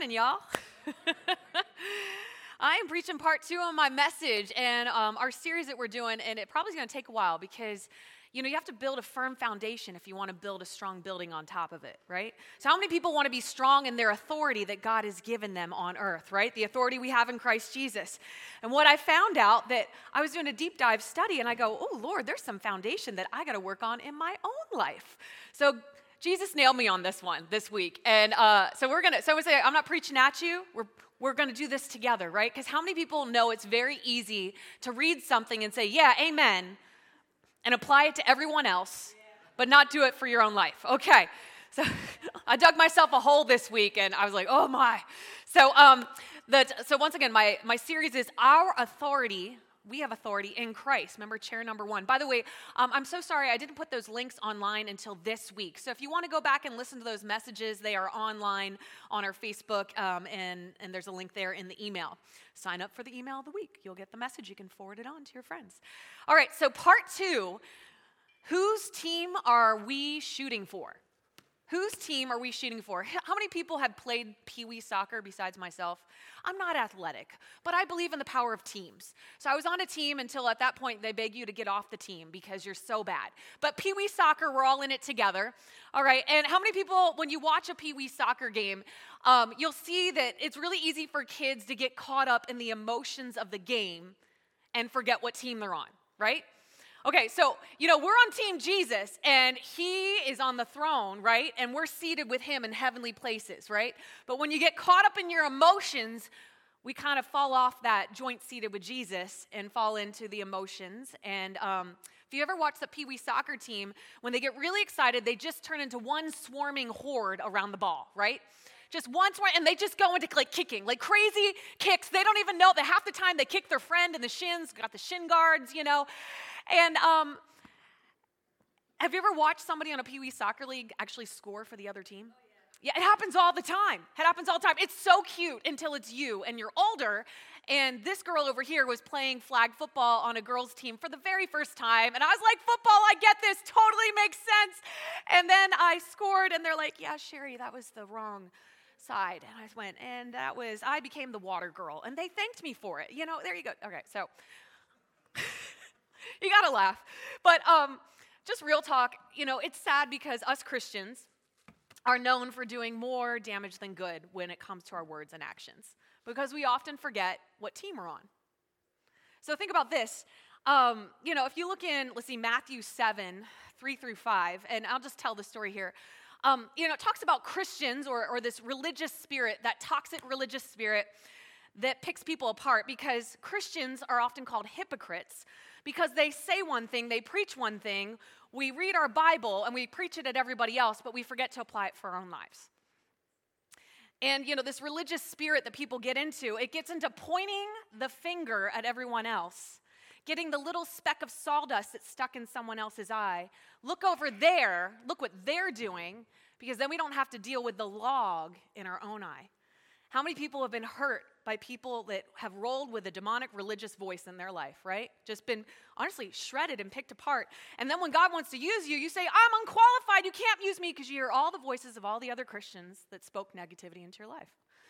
morning, y'all. I am preaching part 2 of my message and our series that we're doing, and it probably is going to take a while because, you have to build a firm foundation if you want to build a strong building on top of it, right? So how many people want to be strong in their authority that God has given them on earth, right? The authority we have in Christ Jesus. And what I found out that I was doing a deep dive study, and I go, oh, Lord, there's some foundation that I got to work on in my own life. So Jesus nailed me on this one this week. And so we're going to, so we say, I'm not preaching at you. We're going to do this together, right? Because how many people know it's very easy to read something and say, yeah, amen, and apply it to everyone else, but not do it for your own life? Okay. So I dug myself a hole this week, and I was like, oh my. So so once again, my series is Our Authority. We have authority in Christ. Remember, chair number 1. By the way, I'm so sorry I didn't put those links online until this week. So if you want to go back and listen to those messages, they are online on our Facebook, and there's a link there in the email. Sign up for the email of the week. You'll get the message. You can forward it on to your friends. All right, so part 2, whose team are we shooting for? Whose team are we shooting for? How many people have played Pee-wee soccer besides myself? I'm not athletic, but I believe in the power of teams. So I was on a team until at that point they beg you to get off the team because you're so bad. But Pee-wee soccer, we're all in it together. All right, and how many people, when you watch a Pee-wee soccer game, you'll see that it's really easy for kids to get caught up in the emotions of the game and forget what team they're on, right? Okay, so, we're on Team Jesus, and he is on the throne, right? And we're seated with him in heavenly places, right? But when you get caught up in your emotions, we kind of fall off that joint seated with Jesus and fall into the emotions. And if you ever watch the Pee-wee soccer team, when they get really excited, they just turn into one swarming horde around the ball, right? Just once more, and they just go into kicking, like crazy kicks. They don't even know that half the time they kick their friend in the shins, got the shin guards, And have you ever watched somebody on a Pee-wee soccer league actually score for the other team? Yeah, it happens all the time. It's so cute until it's you and you're older. And this girl over here was playing flag football on a girls' team for the very first time. And I was like, football, I get this. Totally makes sense. And then I scored, and they're like, yeah, Sherry, that was the wrong side. And I went, and I became the water girl. And they thanked me for it. There you go. Okay, so you got to laugh. But just real talk, it's sad because us Christians are known for doing more damage than good when it comes to our words and actions, because we often forget what team we're on. So think about this. If you look in, Matthew 7, 3 through 5, and I'll just tell the story here. It talks about Christians or this religious spirit, that toxic religious spirit that picks people apart, because Christians are often called hypocrites because they say one thing, they preach one thing, we read our Bible and we preach it at everybody else, but we forget to apply it for our own lives. And, this religious spirit that people get into, it gets into pointing the finger at everyone else, getting the little speck of sawdust that's stuck in someone else's eye. Look over there, look what they're doing, because then we don't have to deal with the log in our own eye. How many people have been hurt by people that have rolled with a demonic religious voice in their life, right? Just been, honestly, shredded and picked apart. And then when God wants to use you, you say, I'm unqualified, you can't use me, because you hear all the voices of all the other Christians that spoke negativity into your life.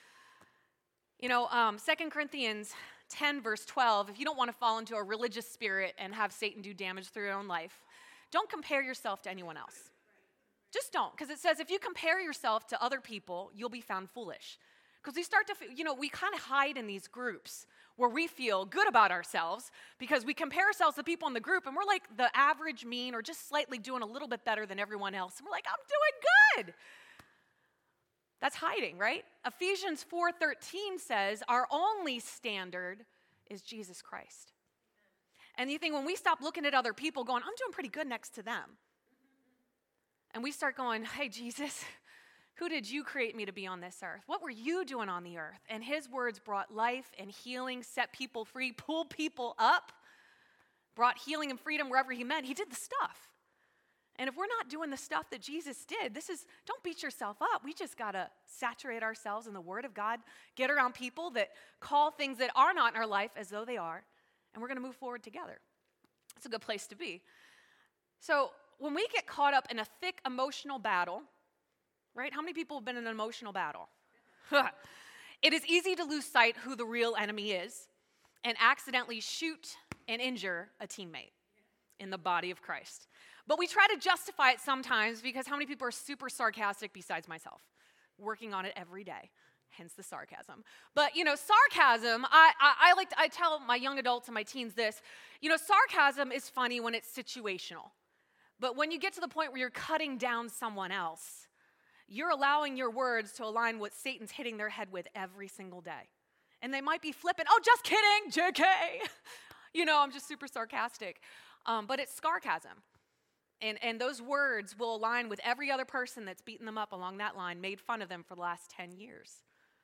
2 Corinthians 10, verse 12, if you don't want to fall into a religious spirit and have Satan do damage through your own life, don't compare yourself to anyone else. Just don't, because it says if you compare yourself to other people, you'll be found foolish. Because we start to, we kind of hide in these groups where we feel good about ourselves because we compare ourselves to people in the group and we're like the average mean or just slightly doing a little bit better than everyone else. And we're like, I'm doing good. That's hiding, right? Ephesians 4:13 says our only standard is Jesus Christ. And you think when we stop looking at other people going, I'm doing pretty good next to them. And we start going, hey, Jesus, who did you create me to be on this earth? What were you doing on the earth? And his words brought life and healing, set people free, pulled people up, brought healing and freedom wherever he meant. He did the stuff. And if we're not doing the stuff that Jesus did, don't beat yourself up. We just got to saturate ourselves in the Word of God, get around people that call things that are not in our life as though they are, and we're going to move forward together. It's a good place to be. So when we get caught up in a thick emotional battle, right? How many people have been in an emotional battle? It is easy to lose sight who the real enemy is and accidentally shoot and injure a teammate in the body of Christ. But we try to justify it sometimes because how many people are super sarcastic besides myself? Working on it every day, hence the sarcasm. But, sarcasm, I tell my young adults and my teens this, sarcasm is funny when it's situational. But when you get to the point where you're cutting down someone else, you're allowing your words to align what Satan's hitting their head with every single day. And they might be flippant, oh, just kidding, JK. I'm just super sarcastic. But it's sarcasm. And those words will align with every other person that's beaten them up along that line, made fun of them for the last 10 years.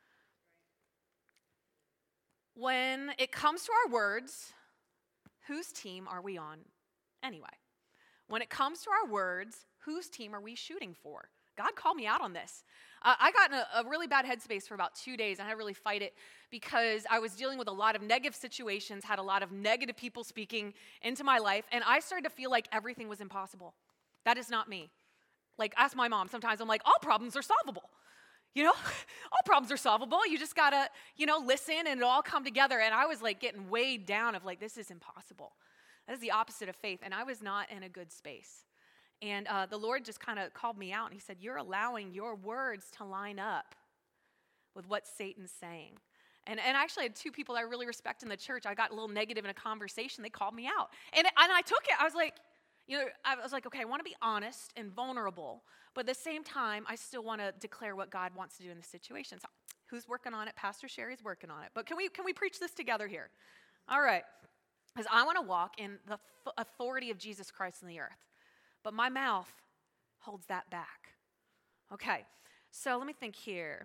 When it comes to our words, whose team are we on anyway? When it comes to our words, whose team are we shooting for? God called me out on this. I got in a really bad headspace for about 2 days. I had to really fight it because I was dealing with a lot of negative situations, had a lot of negative people speaking into my life, and I started to feel like everything was impossible. That is not me. Like, ask my mom. Sometimes I'm like, all problems are solvable. All problems are solvable. You just got to, listen and it'll all come together. And I was like getting weighed down of like, this is impossible. That is the opposite of faith. And I was not in a good space. And the Lord just kind of called me out and he said, you're allowing your words to line up with what Satan's saying. And I actually had two people that I really respect in the church. I got a little negative in a conversation. They called me out. And I took it. I was like, okay, I want to be honest and vulnerable. But at the same time, I still want to declare what God wants to do in the situation. So who's working on it? Pastor Sherry's working on it. But can we preach this together here? All right. Because I want to walk in the authority of Jesus Christ in the earth. But my mouth holds that back. Okay, so let me think here.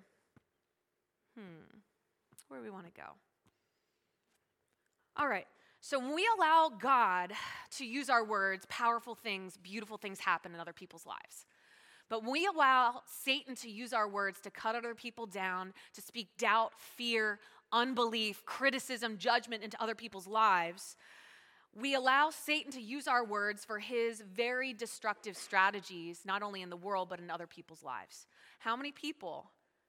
Where do we want to go? All right, so when we allow God to use our words, powerful things, beautiful things happen in other people's lives. But when we allow Satan to use our words to cut other people down, to speak doubt, fear, unbelief, criticism, judgment into other people's lives, we allow Satan to use our words for his very destructive strategies, not only in the world, but in other people's lives. How many people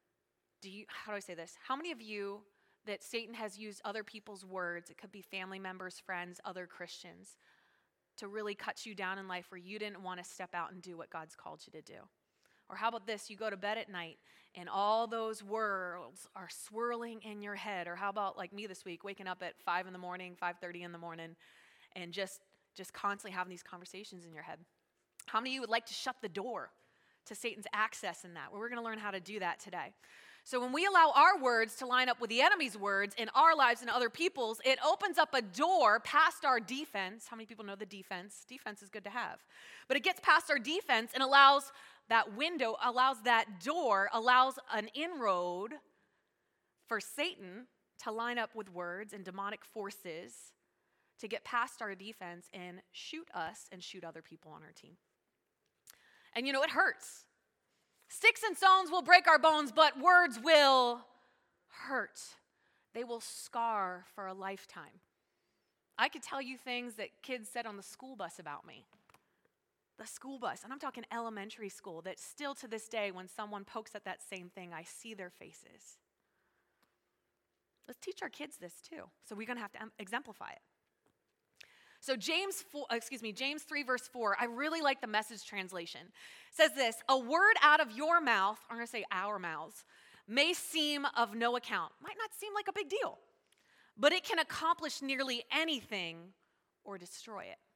how many of you that Satan has used other people's words, it could be family members, friends, other Christians, to really cut you down in life where you didn't want to step out and do what God's called you to do? Or how about this? You go to bed at night and all those words are swirling in your head. Or how about like me this week, waking up at 5 in the morning, 5:30 in the morning, and just constantly having these conversations in your head. How many of you would like to shut the door to Satan's access in that? Well, we're going to learn how to do that today. So when we allow our words to line up with the enemy's words in our lives and other people's, it opens up a door past our defense. How many people know the defense? Defense is good to have. But it gets past our defense and allows that window, allows that door, allows an inroad for Satan to line up with words and demonic forces to get past our defense and shoot us and shoot other people on our team. And it hurts. Sticks and stones will break our bones, but words will hurt. They will scar for a lifetime. I could tell you things that kids said on the school bus about me. The school bus, and I'm talking elementary school, that still to this day, when someone pokes at that same thing, I see their faces. Let's teach our kids this too. So we're going to have to exemplify it. So James 3 verse 4, I really like the Message translation. It says this, a word out of your mouth, I'm going to say our mouths, may seem of no account. Might not seem like a big deal, but it can accomplish nearly anything or destroy it.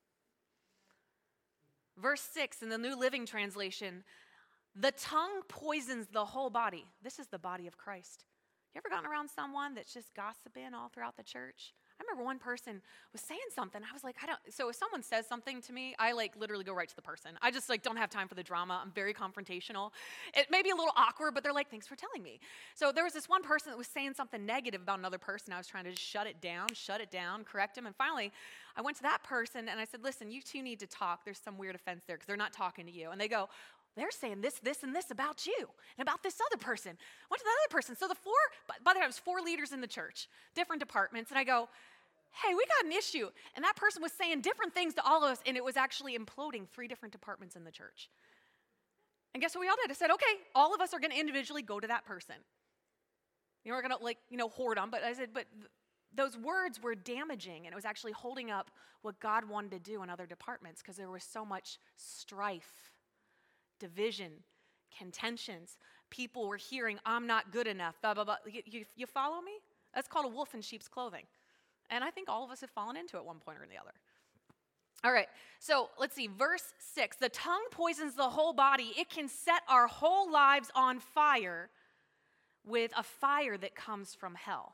Verse 6 in the New Living Translation, the tongue poisons the whole body. This is the body of Christ. You ever gotten around someone that's just gossiping all throughout the church? I remember one person was saying something. I was like, so if someone says something to me, I literally go right to the person. I just don't have time for the drama. I'm very confrontational. It may be a little awkward, but they're like, thanks for telling me. So there was this one person that was saying something negative about another person. I was trying to just shut it down, correct him. And finally, I went to that person and I said, listen, you two need to talk. There's some weird offense there because they're not talking to you. And they go, they're saying this, and this about you and about this other person. I went to the other person. So by the time it was 4 leaders in the church, different departments. And I go, hey, we got an issue. And that person was saying different things to all of us, and it was actually imploding 3 different departments in the church. And guess what we all did? I said, okay, all of us are going to individually go to that person. We're going to, hoard them. But I said, but those words were damaging, and it was actually holding up what God wanted to do in other departments because there was so much strife, division, contentions. People were hearing, I'm not good enough, blah, blah, blah. You follow me? That's called a wolf in sheep's clothing. And I think all of us have fallen into it one point or the other. All right, so let's see, verse 6. The tongue poisons the whole body. It can set our whole lives on fire with a fire that comes from hell.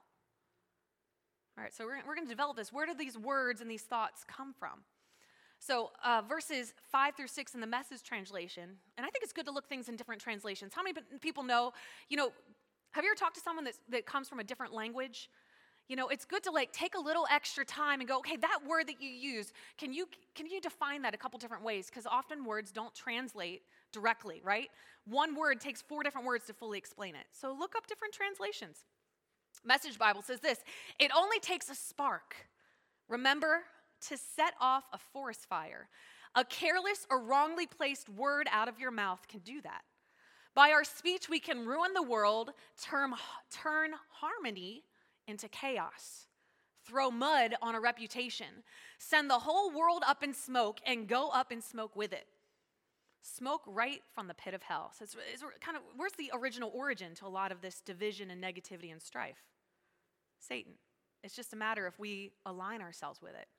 All right, so we're going to develop this. Where do these words and these thoughts come from? So verses 5 through 6 in the Message translation, and I think it's good to look things in different translations. How many people know, have you ever talked to someone that comes from a different language? It's good to take a little extra time and go, okay, that word that you use, can you define that a couple different ways? Because often words don't translate directly, right? One word takes 4 different words to fully explain it. So look up different translations. Message Bible says this: it only takes a spark, remember, to set off a forest fire. A careless or wrongly placed word out of your mouth can do that. By our speech, we can ruin the world, turn harmony into chaos, throw mud on a reputation, send the whole world up in smoke, and go up in smoke with it. Smoke right from the pit of hell. So it's kind of, where's the original origin to a lot of this division and negativity and strife? Satan. It's just a matter if we align ourselves with it.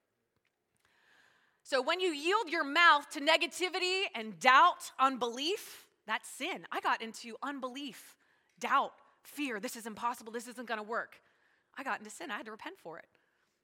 So when you yield your mouth to negativity and doubt, unbelief, that's sin. I got into unbelief, doubt, fear. This is impossible. This isn't going to work. I got into sin. I had to repent for it.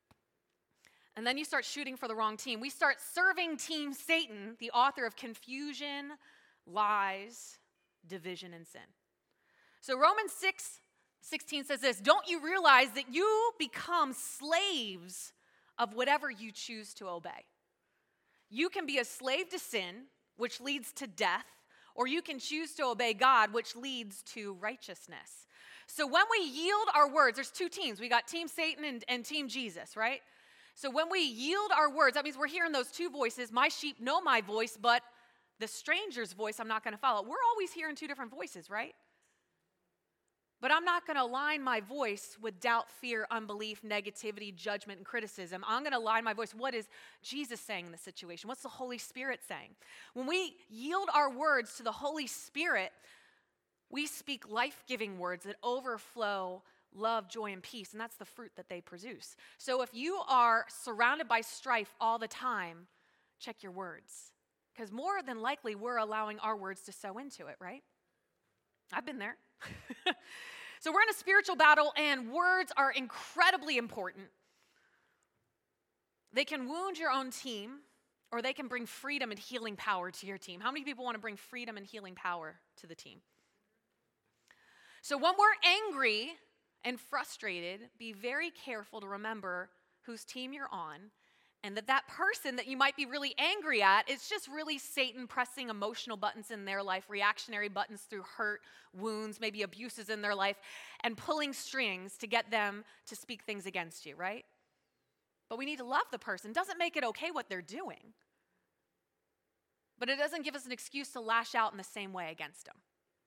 And then you start shooting for the wrong team. We start serving Team Satan, the author of confusion, lies, division, and sin. So Romans 6:16 says this: don't you realize that you become slaves of whatever you choose to obey? You can be a slave to sin, which leads to death, or you can choose to obey God, which leads to righteousness. So when we yield our words, there's 2 teams. We got Team Satan and Team Jesus, right? So when we yield our words, that means we're hearing those 2 voices. My sheep know my voice, but the stranger's voice I'm not going to follow. We're always hearing 2 different voices, right? But I'm not going to align my voice with doubt, fear, unbelief, negativity, judgment, and criticism. I'm going to align my voice. What is Jesus saying in the situation? What's the Holy Spirit saying? When we yield our words to the Holy Spirit, we speak life-giving words that overflow love, joy, and peace, and that's the fruit that they produce. So if you are surrounded by strife all the time, check your words. Because more than likely, we're allowing our words to sow into it, right? I've been there. So we're in a spiritual battle, and words are incredibly important. They can wound your own team, or they can bring freedom and healing power to your team. How many people want to bring freedom and healing power to the team? So when we're angry and frustrated, be very careful to remember whose team you're on, and that person that you might be really angry at is just really Satan pressing emotional buttons in their life, reactionary buttons through hurt, wounds, maybe abuses in their life, and pulling strings to get them to speak things against you, right? But we need to love the person. Doesn't make it okay what they're doing, but it doesn't give us an excuse to lash out in the same way against them.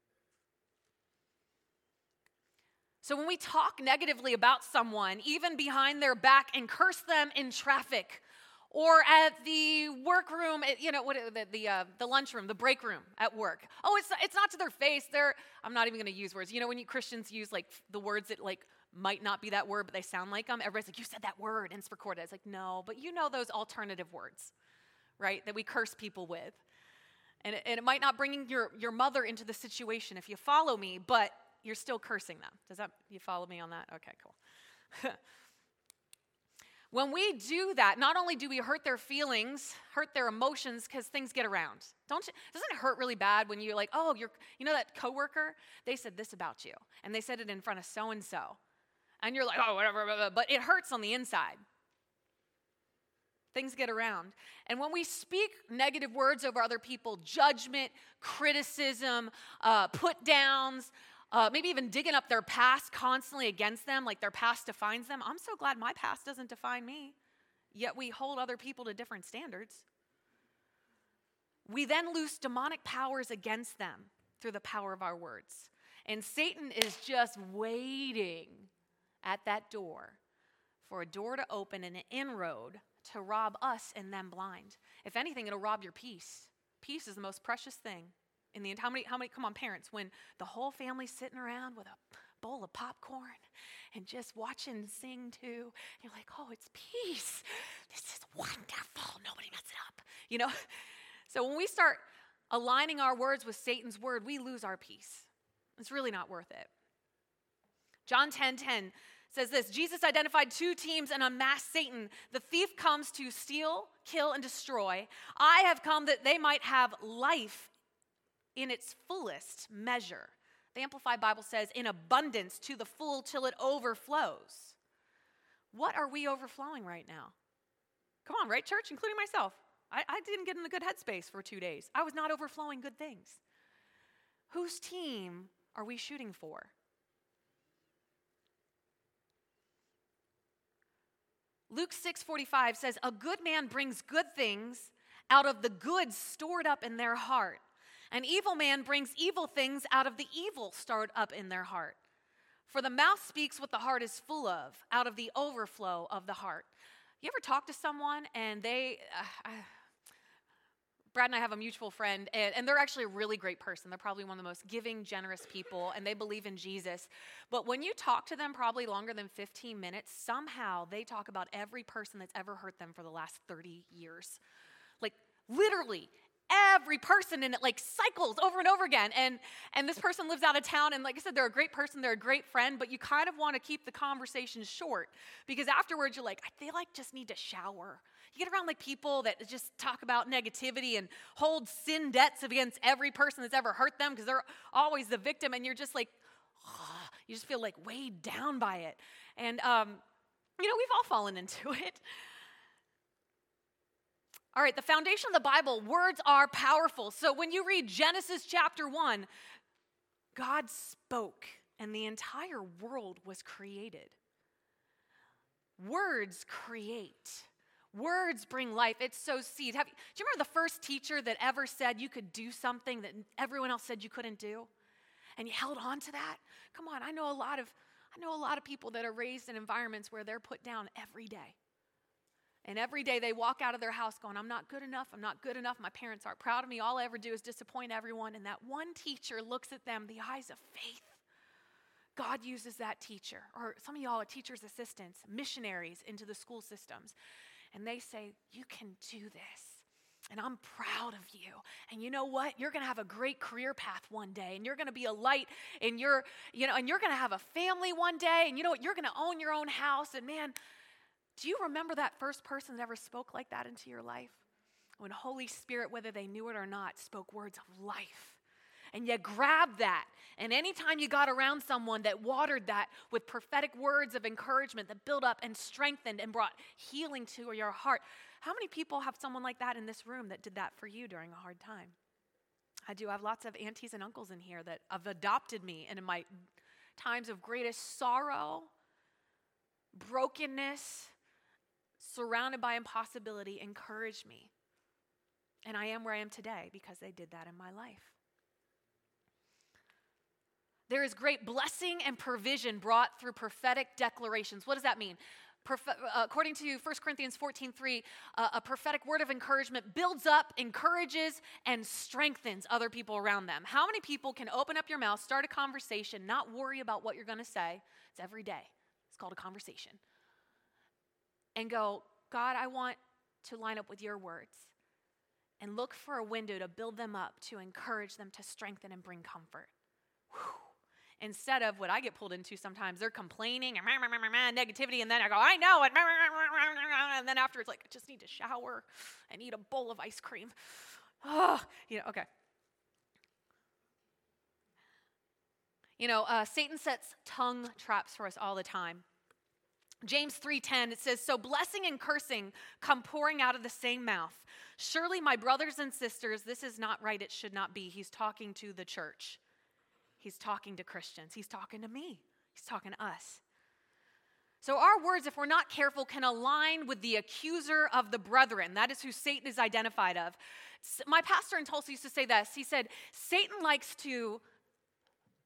So when we talk negatively about someone, even behind their back, and curse them in traffic or at the workroom, the lunchroom, the break room at work. Oh, it's not to their face. I'm not even going to use words. When Christians use the words that might not be that word, but they sound like them. Everybody's like, you said that word, and it's recorded. It's like, no, but those alternative words, right, that we curse people with. And it might not bring your mother into the situation if you follow me, but you're still cursing them. You follow me on that? Okay, cool. When we do that, not only do we hurt their feelings, hurt their emotions, because things get around. Doesn't it hurt really bad when you're like, oh, that coworker, they said this about you, and they said it in front of so-and-so, and you're like, oh, whatever, but it hurts on the inside. Things get around. And when we speak negative words over other people, judgment, criticism, put downs, maybe even digging up their past constantly against them, like their past defines them. I'm so glad my past doesn't define me. Yet we hold other people to different standards. We then loose demonic powers against them through the power of our words. And Satan is just waiting at that door for a door to open and an inroad to rob us and them blind. If anything, it'll rob your peace. Peace is the most precious thing in the entire. How many, come on, parents, when the whole family's sitting around with a bowl of popcorn and just watching and sing too, and you're like, oh, it's peace. This is wonderful. Nobody mess it up. You know? So when we start aligning our words with Satan's word, we lose our peace. It's really not worth it. John 10:10 says this: Jesus identified two teams and unmasked Satan. The thief comes to steal, kill, and destroy. I have come that they might have life in its fullest measure. The Amplified Bible says, in abundance to the full till it overflows. What are we overflowing right now? Come on, right, church? Including myself. I didn't get in a good headspace for 2 days. I was not overflowing good things. Whose team are we shooting for? Luke 6:45 says, a good man brings good things out of the good stored up in their heart. An evil man brings evil things out of the evil stored up in their heart. For the mouth speaks what the heart is full of, out of the overflow of the heart. You ever talk to someone and Brad and I have a mutual friend, and they're actually a really great person. They're probably one of the most giving, generous people, and they believe in Jesus. But when you talk to them probably longer than 15 minutes, somehow they talk about every person that's ever hurt them for the last 30 years. Like, literally, every person, and it like cycles over and over again. And this person lives out of town, and like I said, they're a great person, they're a great friend, but you kind of want to keep the conversation short because afterwards you're like, I feel like just need to shower. You get around like people that just talk about negativity and hold sin debts against every person that's ever hurt them because they're always the victim, and you're just like, oh, you just feel like weighed down by it. And, we've all fallen into it. All right, the foundation of the Bible, words are powerful. So when you read Genesis chapter 1, God spoke and the entire world was created. Words create. Words bring life. It's sow seed. Do you remember the first teacher that ever said you could do something that everyone else said you couldn't do? And you held on to that? Come on, I know a lot of people that are raised in environments where they're put down every day. And every day they walk out of their house going, I'm not good enough, my parents aren't proud of me, all I ever do is disappoint everyone. And that one teacher looks at them, the eyes of faith. God uses that teacher, or some of y'all are teachers' assistants, missionaries into the school systems. And they say, you can do this. And I'm proud of you. And you know what? You're going to have a great career path one day. And you're going to be a light in your, and you're going to have a family one day. And you know what? You're going to own your own house. And man, do you remember that first person that ever spoke like that into your life? When Holy Spirit, whether they knew it or not, spoke words of life. And you grabbed that. And anytime you got around someone that watered that with prophetic words of encouragement that built up and strengthened and brought healing to your heart. How many people have someone like that in this room that did that for you during a hard time? I do. I have lots of aunties and uncles in here that have adopted me. And in my times of greatest sorrow, brokenness, surrounded by impossibility, encouraged me. And I am where I am today because they did that in my life. There is great blessing and provision brought through prophetic declarations. What does that mean? According to 1 Corinthians 14:3, a prophetic word of encouragement builds up, encourages, and strengthens other people around them. How many people can open up your mouth, start a conversation, not worry about what you're going to say? It's every day. It's called a conversation. And go, God, I want to line up with your words. And look for a window to build them up, to encourage them, to strengthen and bring comfort. Whew. Instead of what I get pulled into sometimes, they're complaining and negativity, and then I go, I know it. And then after it's like, I just need to shower and eat a bowl of ice cream. Oh, okay. Satan sets tongue traps for us all the time. James 3:10, it says, so blessing and cursing come pouring out of the same mouth. Surely, my brothers and sisters, this is not right. It should not be. He's talking to the church. He's talking to Christians. He's talking to me. He's talking to us. So our words, if we're not careful, can align with the accuser of the brethren. That is who Satan is identified of. My pastor in Tulsa used to say this. He said, Satan likes to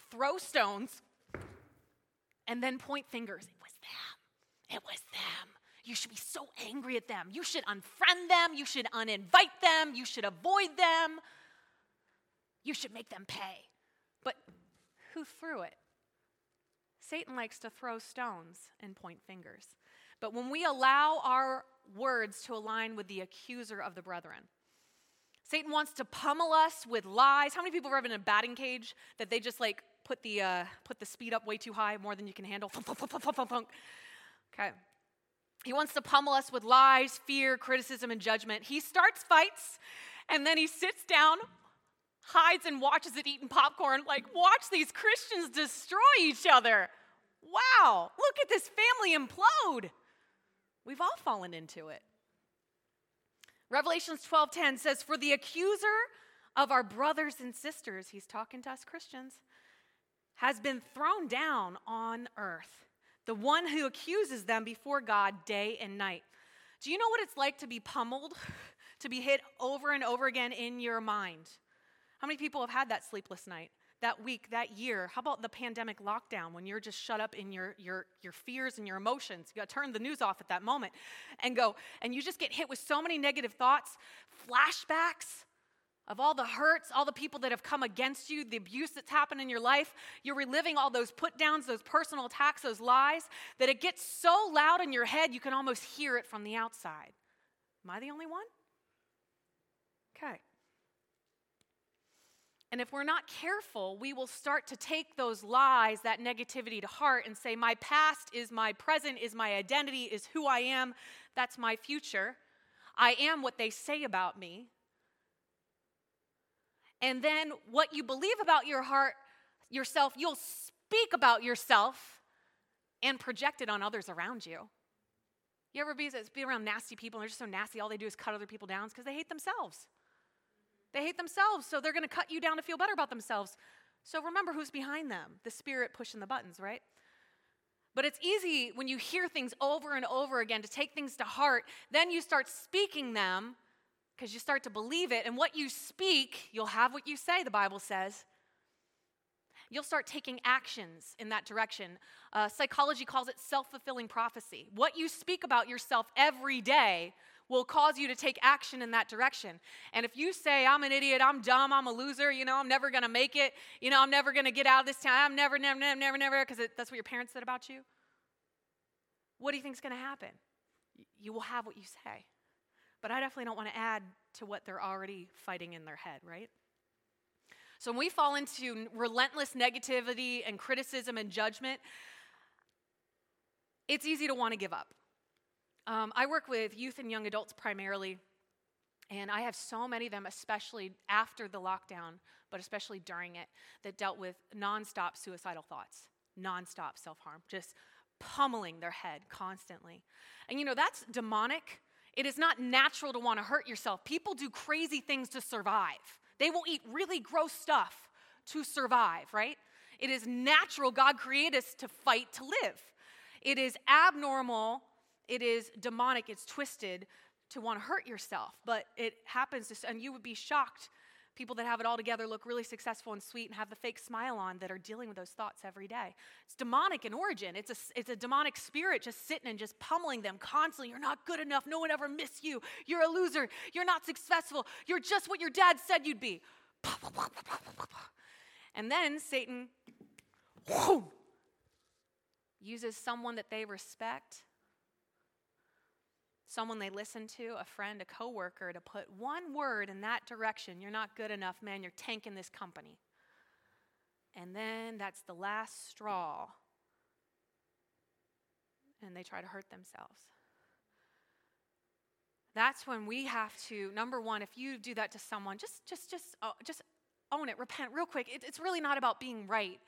throw stones, and then point fingers. It was them. It was them. You should be so angry at them. You should unfriend them. You should uninvite them. You should avoid them. You should make them pay. But who threw it? Satan likes to throw stones and point fingers. But when we allow our words to align with the accuser of the brethren, Satan wants to pummel us with lies. How many people have ever been in a batting cage that they just like put the speed up way too high, more than you can handle? Okay. He wants to pummel us with lies, fear, criticism, and judgment. He starts fights, and then he sits down, hides and watches it eating popcorn, like, watch these Christians destroy each other. Wow, look at this family implode. We've all fallen into it. Revelations 12:10 says, for the accuser of our brothers and sisters, he's talking to us Christians, has been thrown down on earth, the one who accuses them before God day and night. Do you know what it's like to be pummeled, to be hit over and over again in your mind? How many people have had that sleepless night, that week, that year? How about the pandemic lockdown when you're just shut up in your fears and your emotions? You got to turn the news off at that moment and go, and you just get hit with so many negative thoughts, flashbacks of all the hurts, all the people that have come against you, the abuse that's happened in your life. You're reliving all those put downs, those personal attacks, those lies, that it gets so loud in your head you can almost hear it from the outside. Am I the only one? Okay. And if we're not careful, we will start to take those lies, that negativity to heart and say, my past is my present, is my identity, is who I am, that's my future. I am what they say about me. And then what you believe about your heart, yourself, you'll speak about yourself and project it on others around you. You ever be around nasty people and they're just so nasty, all they do is cut other people down because they hate themselves. They hate themselves, so they're going to cut you down to feel better about themselves. So remember who's behind them, the spirit pushing the buttons, right? But it's easy when you hear things over and over again to take things to heart. Then you start speaking them because you start to believe it. And what you speak, you'll have what you say, the Bible says. You'll start taking actions in that direction. Psychology calls it self-fulfilling prophecy. What you speak about yourself every day will cause you to take action in that direction. And if you say, I'm an idiot, I'm dumb, I'm a loser, I'm never going to make it, I'm never going to get out of this town, I'm never, because that's what your parents said about you, what do you think is going to happen? You will have what you say. But I definitely don't want to add to what they're already fighting in their head, right? So when we fall into relentless negativity and criticism and judgment, it's easy to want to give up. I work with youth and young adults primarily, and I have so many of them, especially after the lockdown, but especially during it, that dealt with nonstop suicidal thoughts, nonstop self-harm, just pummeling their head constantly. And that's demonic. It is not natural to want to hurt yourself. People do crazy things to survive. They will eat really gross stuff to survive, right? It is natural. God created us to fight to live. It is abnormal. It is demonic, it's twisted to want to hurt yourself, but it happens, and you would be shocked. People that have it all together look really successful and sweet and have the fake smile on that are dealing with those thoughts every day. It's demonic in origin. It's a demonic spirit just sitting and just pummeling them constantly. You're not good enough. No one ever missed you. You're a loser. You're not successful. You're just what your dad said you'd be. And then Satan uses someone that they respect, someone they listen to, a friend, a coworker, to put one word in that direction. You're not good enough, man. You're tanking this company. And then that's the last straw. And they try to hurt themselves. That's when we have to, number one, if you do that to someone, just own it, repent real quick. It's really not about being right?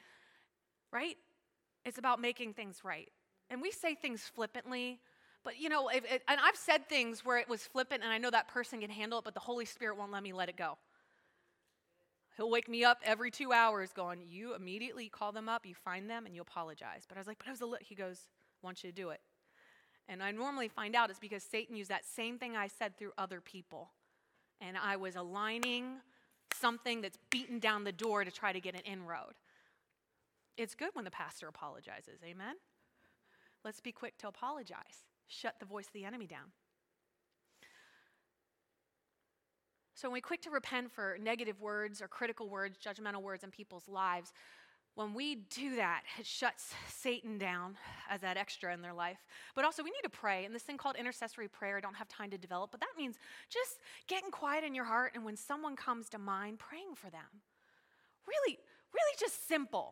It's about making things right. And we say things flippantly. But, and I've said things where it was flippant and I know that person can handle it, but the Holy Spirit won't let me let it go. He'll wake me up every 2 hours going, you immediately call them up, you find them, and you apologize. But I was like, he goes, I want you to do it. And I normally find out it's because Satan used that same thing I said through other people. And I was aligning something that's beaten down the door to try to get an inroad. It's good when the pastor apologizes, amen? Let's be quick to apologize. Shut the voice of the enemy down. So when we're quick to repent for negative words or critical words, judgmental words in people's lives, when we do that, it shuts Satan down as that extra in their life. But also we need to pray, and this thing called intercessory prayer, I don't have time to develop, but that means just getting quiet in your heart, and when someone comes to mind, praying for them. Really, really just simple.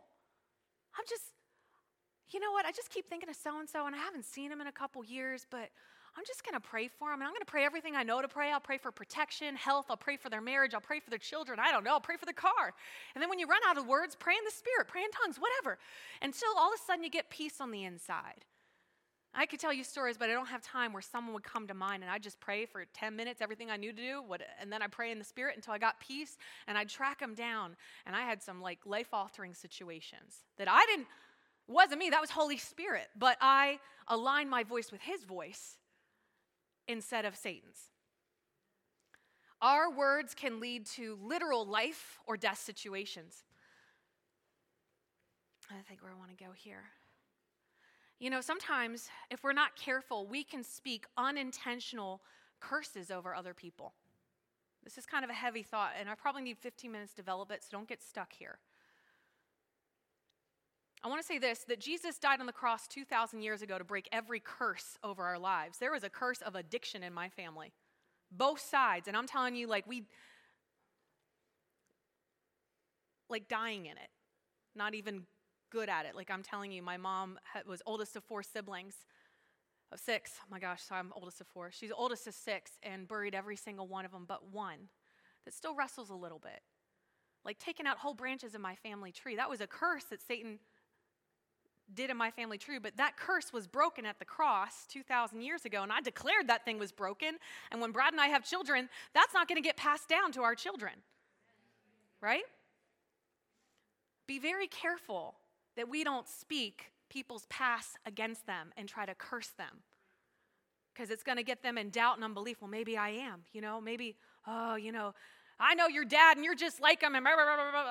You know what, I just keep thinking of so-and-so, and I haven't seen him in a couple years, but I'm just going to pray for him, and I'm going to pray everything I know to pray. I'll pray for protection, health. I'll pray for their marriage. I'll pray for their children. I don't know. I'll pray for their car. And then when you run out of words, pray in the Spirit, pray in tongues, whatever, until all of a sudden you get peace on the inside. I could tell you stories, but I don't have time where someone would come to mind, and I'd just pray for 10 minutes, everything I knew to do, and then I pray in the Spirit until I got peace, and I'd track them down. And I had some life-altering situations that wasn't me, that was Holy Spirit, but I aligned my voice with his voice instead of Satan's. Our words can lead to literal life or death situations. I think where I want to go here. You know, sometimes if we're not careful, we can speak unintentional curses over other people. This is kind of a heavy thought, and I probably need 15 minutes to develop it, so don't get stuck here. I want to say this, that Jesus died on the cross 2,000 years ago to break every curse over our lives. There was a curse of addiction in my family, both sides. And I'm telling you, dying in it, not even good at it. I'm telling you, my mom was oldest of 4 siblings, of 6. Oh my gosh, so I'm oldest of 4. She's oldest of 6 and buried every single one of them but one that still wrestles a little bit. Taking out whole branches of my family tree. That was a curse that Satan did in my family tree, but that curse was broken at the cross 2,000 years ago, and I declared that thing was broken, and when Brad and I have children, that's not going to get passed down to our children, right? Be very careful that we don't speak people's past against them and try to curse them, because it's going to get them in doubt and unbelief. Well, maybe I am, maybe, I know your dad, and you're just like him, and blah, blah, blah, blah.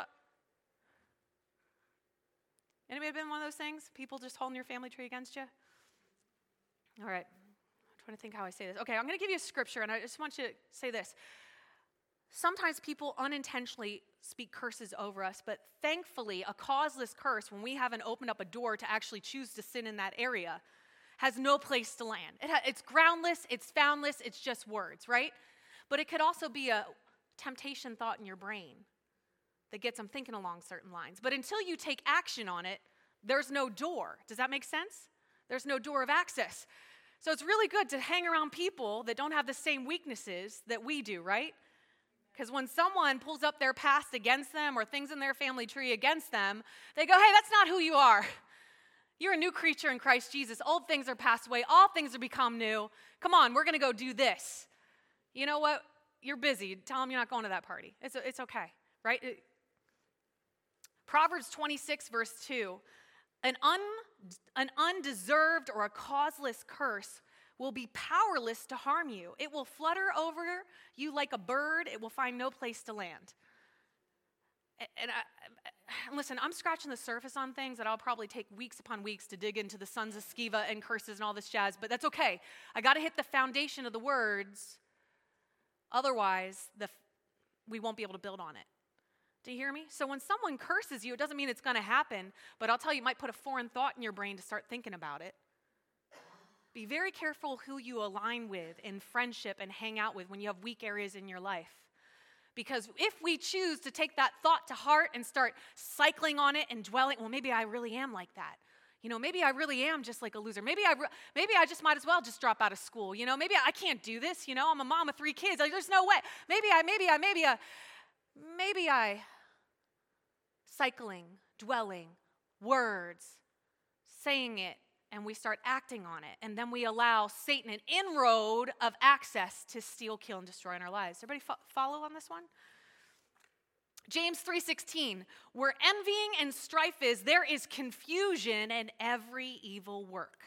Anybody been one of those things? People just holding your family tree against you? All right. I'm trying to think how I say this. Okay, I'm going to give you a scripture, and I just want you to say this. Sometimes people unintentionally speak curses over us, but thankfully, a causeless curse, when we haven't opened up a door to actually choose to sin in that area, has no place to land. It's groundless, it's foundless, it's just words, right? But it could also be a temptation thought in your brain that gets them thinking along certain lines. But until you take action on it, there's no door. Does that make sense? There's no door of access. So it's really good to hang around people that don't have the same weaknesses that we do, right? Because when someone pulls up their past against them or things in their family tree against them, they go, hey, that's not who you are. You're a new creature in Christ Jesus. Old things are passed away. All things are become new. Come on, we're going to go do this. You know what? You're busy. Tell them you're not going to that party. It's okay, right? Proverbs 26, verse 2, an undeserved or a causeless curse will be powerless to harm you. It will flutter over you like a bird. It will find no place to land. And listen, I'm scratching the surface on things that I'll probably take weeks upon weeks to dig into the sons of Sceva and curses and all this jazz, but that's okay. I got to hit the foundation of the words. Otherwise, we won't be able to build on it. Do you hear me? So when someone curses you, it doesn't mean it's going to happen, but I'll tell you, it might put a foreign thought in your brain to start thinking about it. Be very careful who you align with in friendship and hang out with when you have weak areas in your life. Because if we choose to take that thought to heart and start cycling on it and dwelling, well, maybe I really am like that. Maybe I really am just like a loser. Maybe I just might as well just drop out of school. Maybe I can't do this. I'm a mom of 3 kids. There's no way. Maybe I, cycling, dwelling, words, saying it, and we start acting on it. And then we allow Satan an inroad of access to steal, kill, and destroy in our lives. Everybody follow on this one? James 3:16, where envying and strife is, there is confusion and every evil work.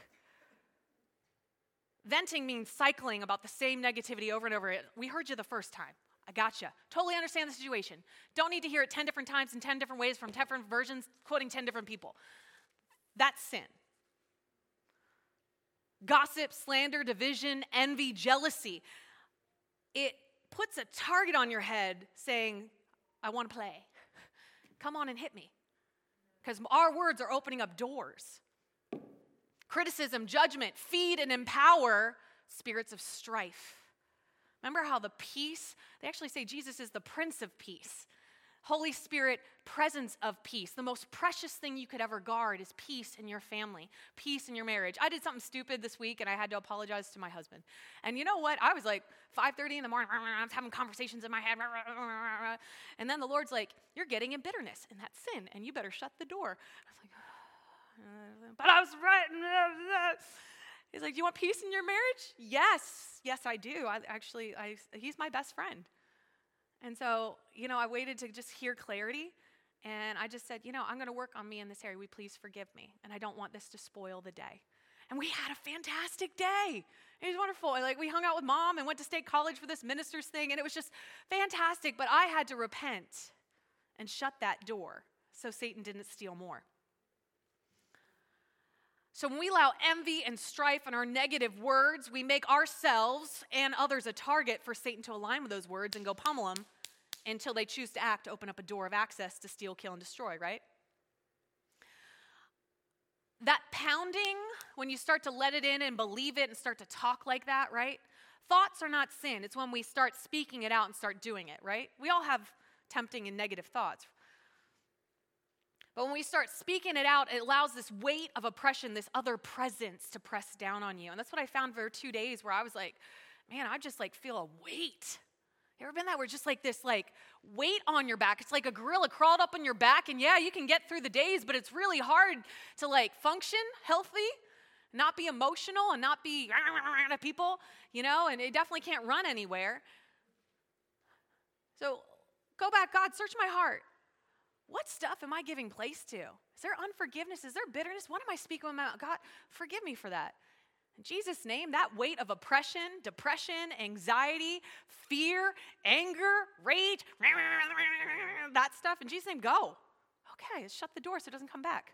Venting means cycling about the same negativity over and over. We heard you the first time. I gotcha. Totally understand the situation. Don't need to hear it 10 different times in 10 different ways from 10 different versions, quoting 10 different people. That's sin. Gossip, slander, division, envy, jealousy. It puts a target on your head saying, I want to play. Come on and hit me. Because our words are opening up doors. Criticism, judgment, feed and empower spirits of strife. Remember how the peace, they actually say Jesus is the Prince of Peace. Holy Spirit, presence of peace. The most precious thing you could ever guard is peace in your family, peace in your marriage. I did something stupid this week, and I had to apologize to my husband. And you know what? I was like 5:30 in the morning, I was having conversations in my head. And then the Lord's like, you're getting in bitterness, and that's sin, and you better shut the door. I was like, but I was right. He's like, do you want peace in your marriage? Yes, I do. He's my best friend. And so, I waited to just hear clarity, and I just said, I'm going to work on me in this area. Will you please forgive me? And I don't want this to spoil the day. And we had a fantastic day. It was wonderful. We hung out with Mom and went to State College for this minister's thing, and it was just fantastic. But I had to repent and shut that door so Satan didn't steal more. So when we allow envy and strife and our negative words, we make ourselves and others a target for Satan to align with those words and go pummel them until they choose to act to open up a door of access to steal, kill, and destroy, right? That pounding, when you start to let it in and believe it and start to talk like that, right? Thoughts are not sin. It's when we start speaking it out and start doing it, right? We all have tempting and negative thoughts. But when we start speaking it out, it allows this weight of oppression, this other presence to press down on you. And that's what I found for 2 days where I was like, man, I just feel a weight. You ever been that where just this weight on your back? It's like a gorilla crawled up on your back, and yeah, you can get through the days, but it's really hard to function healthy, not be emotional and not be to people, and it definitely can't run anywhere. So go back, God, search my heart. What stuff am I giving place to? Is there unforgiveness? Is there bitterness? What am I speaking about? God, forgive me for that. In Jesus' name, that weight of oppression, depression, anxiety, fear, anger, rage, that stuff, in Jesus' name, go. Okay, let's shut the door so it doesn't come back.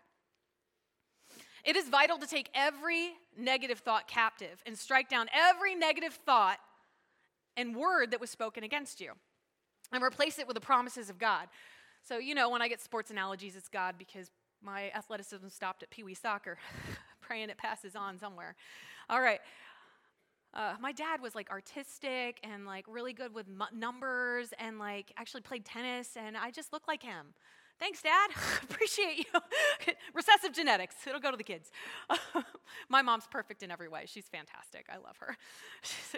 It is vital to take every negative thought captive and strike down every negative thought and word that was spoken against you and replace it with the promises of God. So, when I get sports analogies, it's God because my athleticism stopped at Pee Wee soccer. Praying it passes on somewhere. All right. My dad was artistic and really good with numbers and actually played tennis, and I just look like him. Thanks, Dad. Appreciate you. Recessive genetics. It'll go to the kids. My mom's perfect in every way. She's fantastic. I love her. She's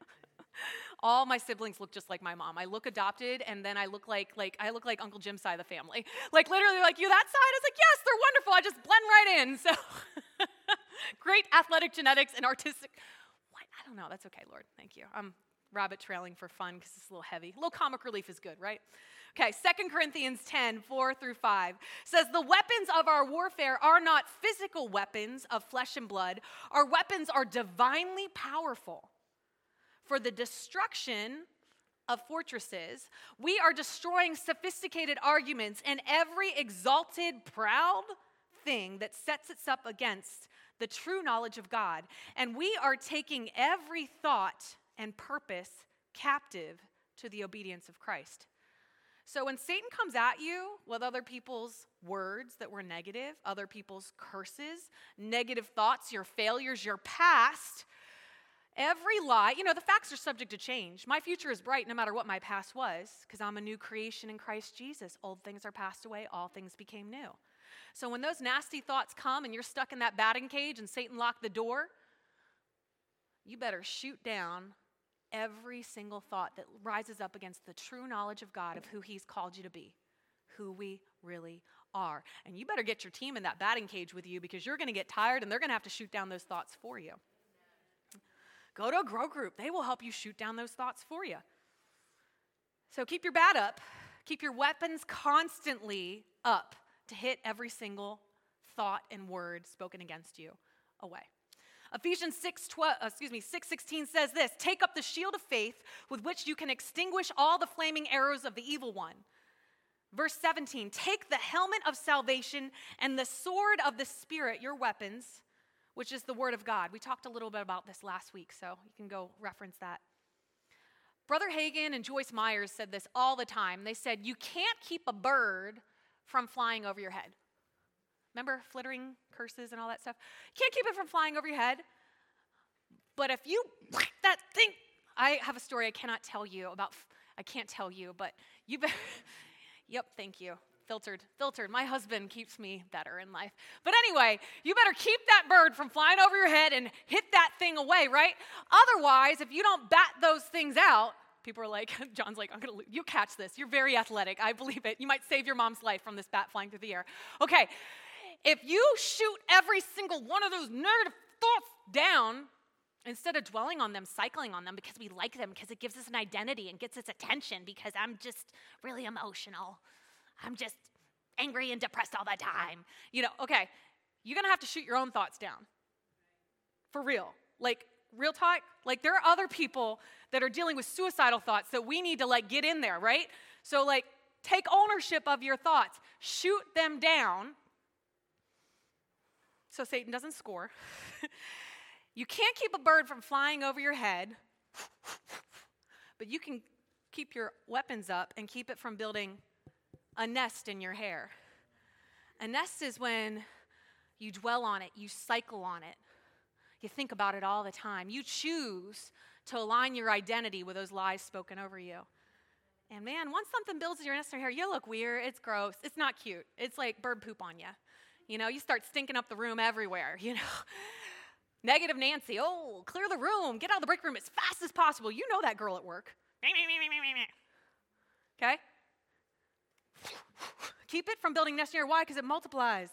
all my siblings look just like my mom. I look adopted, and then I look like Uncle Jim's side of the family. Literally, you that side? I was yes, they're wonderful. I just blend right in. So great athletic genetics and artistic. What? I don't know. That's okay, Lord. Thank you. I'm rabbit trailing for fun because it's a little heavy. A little comic relief is good, right? Okay, 2 Corinthians 10, 4-5 says, the weapons of our warfare are not physical weapons of flesh and blood. Our weapons are divinely powerful. For the destruction of fortresses, we are destroying sophisticated arguments and every exalted, proud thing that sets itself up against the true knowledge of God. And we are taking every thought and purpose captive to the obedience of Christ. So when Satan comes at you with other people's words that were negative, other people's curses, negative thoughts, your failures, your past, every lie, the facts are subject to change. My future is bright no matter what my past was because I'm a new creation in Christ Jesus. Old things are passed away, all things became new. So when those nasty thoughts come and you're stuck in that batting cage and Satan locked the door, you better shoot down every single thought that rises up against the true knowledge of God of who he's called you to be, who we really are. And you better get your team in that batting cage with you because you're going to get tired and they're going to have to shoot down those thoughts for you. Go to a grow group. They will help you shoot down those thoughts for you. So keep your bat up. Keep your weapons constantly up to hit every single thought and word spoken against you away. Ephesians 6:16 says this, take up the shield of faith with which you can extinguish all the flaming arrows of the evil one. Verse 17, take the helmet of salvation and the sword of the Spirit, your weapons, which is the word of God. We talked a little bit about this last week, so you can go reference that. Brother Hagin and Joyce Myers said this all the time. They said, you can't keep a bird from flying over your head. Remember flittering curses and all that stuff? You can't keep it from flying over your head. But if you, that thing, I have a story I cannot tell you about, I can't tell you, but you better, yep, thank you. Filtered. My husband keeps me better in life. But anyway, you better keep that bird from flying over your head and hit that thing away, right? Otherwise, if you don't bat those things out, people are like, John's like, you catch this. You're very athletic. I believe it. You might save your mom's life from this bat flying through the air. Okay, if you shoot every single one of those negative thoughts down, instead of dwelling on them, cycling on them because we like them, because it gives us an identity and gets us attention because I'm just really emotional. I'm just angry and depressed all the time. Okay, you're going to have to shoot your own thoughts down. For real. Like, real talk. Like, there are other people that are dealing with suicidal thoughts that we need to, get in there, right? So, take ownership of your thoughts. Shoot them down so Satan doesn't score. You can't keep a bird from flying over your head, but you can keep your weapons up and keep it from building a nest in your hair. A nest is when you dwell on it, you cycle on it, you think about it all the time. You choose to align your identity with those lies spoken over you. And man, once something builds your nest in your hair, you look weird, it's gross, it's not cute. It's like bird poop on you. You start stinking up the room everywhere, Negative Nancy, oh, clear the room, get out of the break room as fast as possible. You know that girl at work. Okay? Keep it from building nest in your hair. Why? Because it multiplies.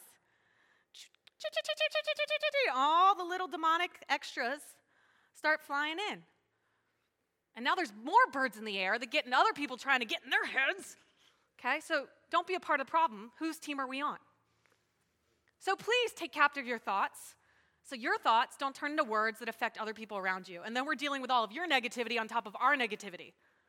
All the little demonic extras start flying in. And now there's more birds in the air that get in other people trying to get in their heads. Okay, so don't be a part of the problem. Whose team are we on? So please take captive your thoughts so your thoughts don't turn into words that affect other people around you. And then we're dealing with all of your negativity on top of our negativity.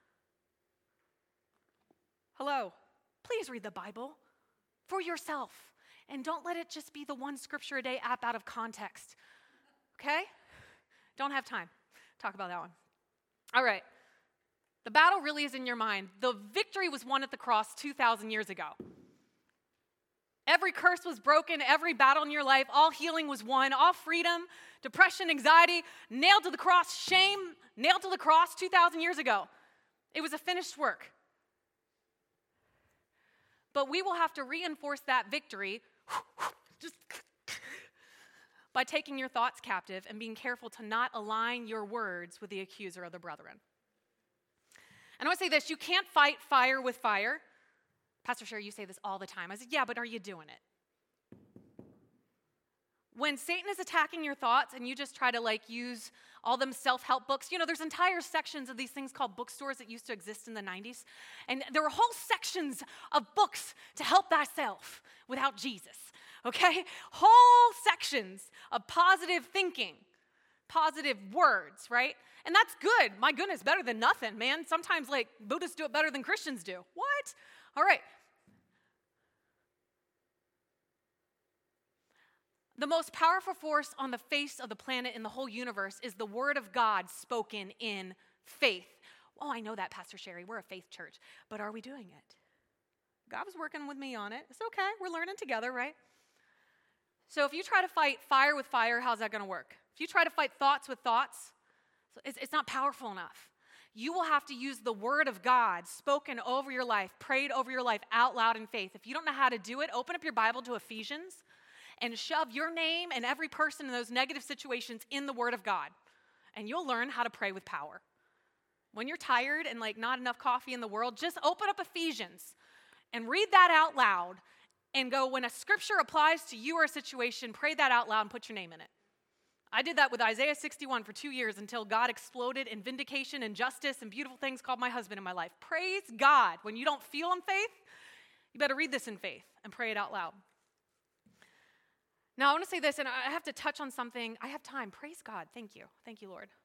Hello. Please read the Bible for yourself. And don't let it just be the one scripture a day app out of context. Okay? Don't have time to talk about that one. All right. The battle really is in your mind. The victory was won at the cross 2,000 years ago. Every curse was broken, every battle in your life, all healing was won, all freedom, depression, anxiety, nailed to the cross, shame, nailed to the cross 2,000 years ago. It was a finished work. But we will have to reinforce that victory just by taking your thoughts captive and being careful to not align your words with the accuser of the brethren. And I want to say this, you can't fight fire with fire. Pastor Sherry, you say this all the time. I said, yeah, but are you doing it? When Satan is attacking your thoughts and you just try to use all them self-help books, there's entire sections of these things called bookstores that used to exist in the 90s. And there were whole sections of books to help thyself without Jesus, okay? Whole sections of positive thinking, positive words, right? And that's good. My goodness, better than nothing, man. Sometimes Buddhists do it better than Christians do. What? All right. The most powerful force on the face of the planet in the whole universe is the word of God spoken in faith. Oh, I know that, Pastor Sherry. We're a faith church. But are we doing it? God was working with me on it. It's okay. We're learning together, right? So if you try to fight fire with fire, how's that going to work? If you try to fight thoughts with thoughts, it's not powerful enough. You will have to use the word of God spoken over your life, prayed over your life out loud in faith. If you don't know how to do it, open up your Bible to Ephesians and shove your name and every person in those negative situations in the word of God. And you'll learn how to pray with power. When you're tired and not enough coffee in the world, just open up Ephesians and read that out loud and go, when a scripture applies to you or a situation, pray that out loud and put your name in it. I did that with Isaiah 61 for 2 years until God exploded in vindication and justice and beautiful things called my husband in my life. Praise God. When you don't feel in faith, you better read this in faith and pray it out loud. Now, I want to say this, and I have to touch on something. I have time. Praise God. Thank you. Thank you, Lord.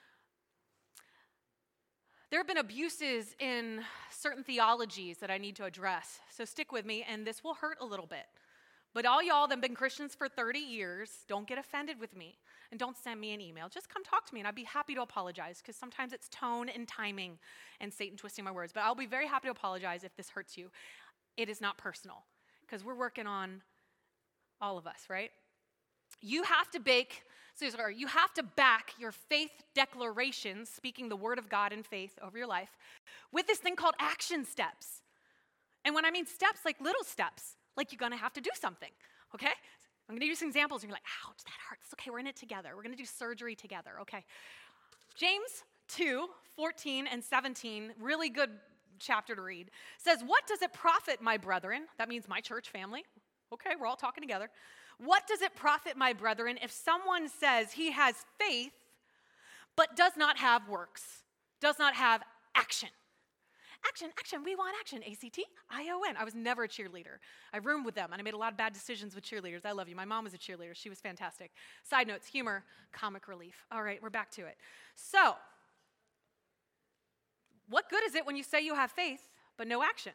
There have been abuses in certain theologies that I need to address. So stick with me, and this will hurt a little bit. But all y'all that have been Christians for 30 years, don't get offended with me, and don't send me an email. Just come talk to me, and I'd be happy to apologize, because sometimes it's tone and timing and Satan twisting my words. But I'll be very happy to apologize if this hurts you. It is not personal, because we're working on all of us, right? You have to back your faith declarations, speaking the word of God in faith over your life, with this thing called action steps. And when I mean steps, like little steps, like you're gonna have to do something, okay? I'm gonna give you some examples, and you're like, ouch, that hurts. Okay, we're in it together. We're gonna do surgery together, okay? James 2:14 and 17, really good chapter to read, says, what does it profit, my brethren? That means my church family. Okay, we're all talking together. What does it profit, my brethren, if someone says he has faith but does not have works, does not have action? Action, we want action. ACTION. I was never a cheerleader. I roomed with them, and I made a lot of bad decisions with cheerleaders. I love you. My mom was a cheerleader. She was fantastic. Side notes, humor, comic relief. All right, we're back to it. So, what good is it when you say you have faith but no action?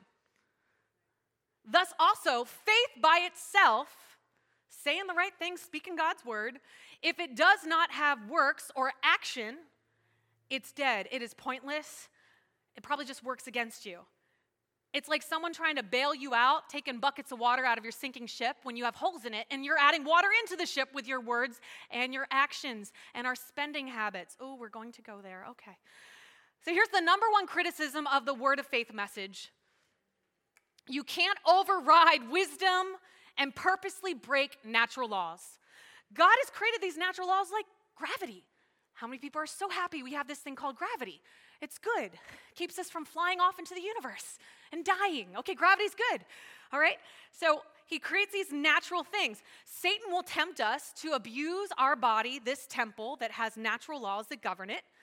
Thus also, faith by itself, saying the right things, speaking God's word, if it does not have works or action, it's dead. It is pointless. It probably just works against you. It's like someone trying to bail you out, taking buckets of water out of your sinking ship when you have holes in it, and you're adding water into the ship with your words and your actions and our spending habits. Oh, we're going to go there. Okay. So here's the number one criticism of the Word of Faith message. You can't override wisdom and purposely break natural laws. God has created these natural laws like gravity. How many people are so happy we have this thing called gravity? It's good. Keeps us from flying off into the universe and dying. Okay, gravity's good. All right? So he creates these natural things. Satan will tempt us to abuse our body, this temple that has natural laws that govern it.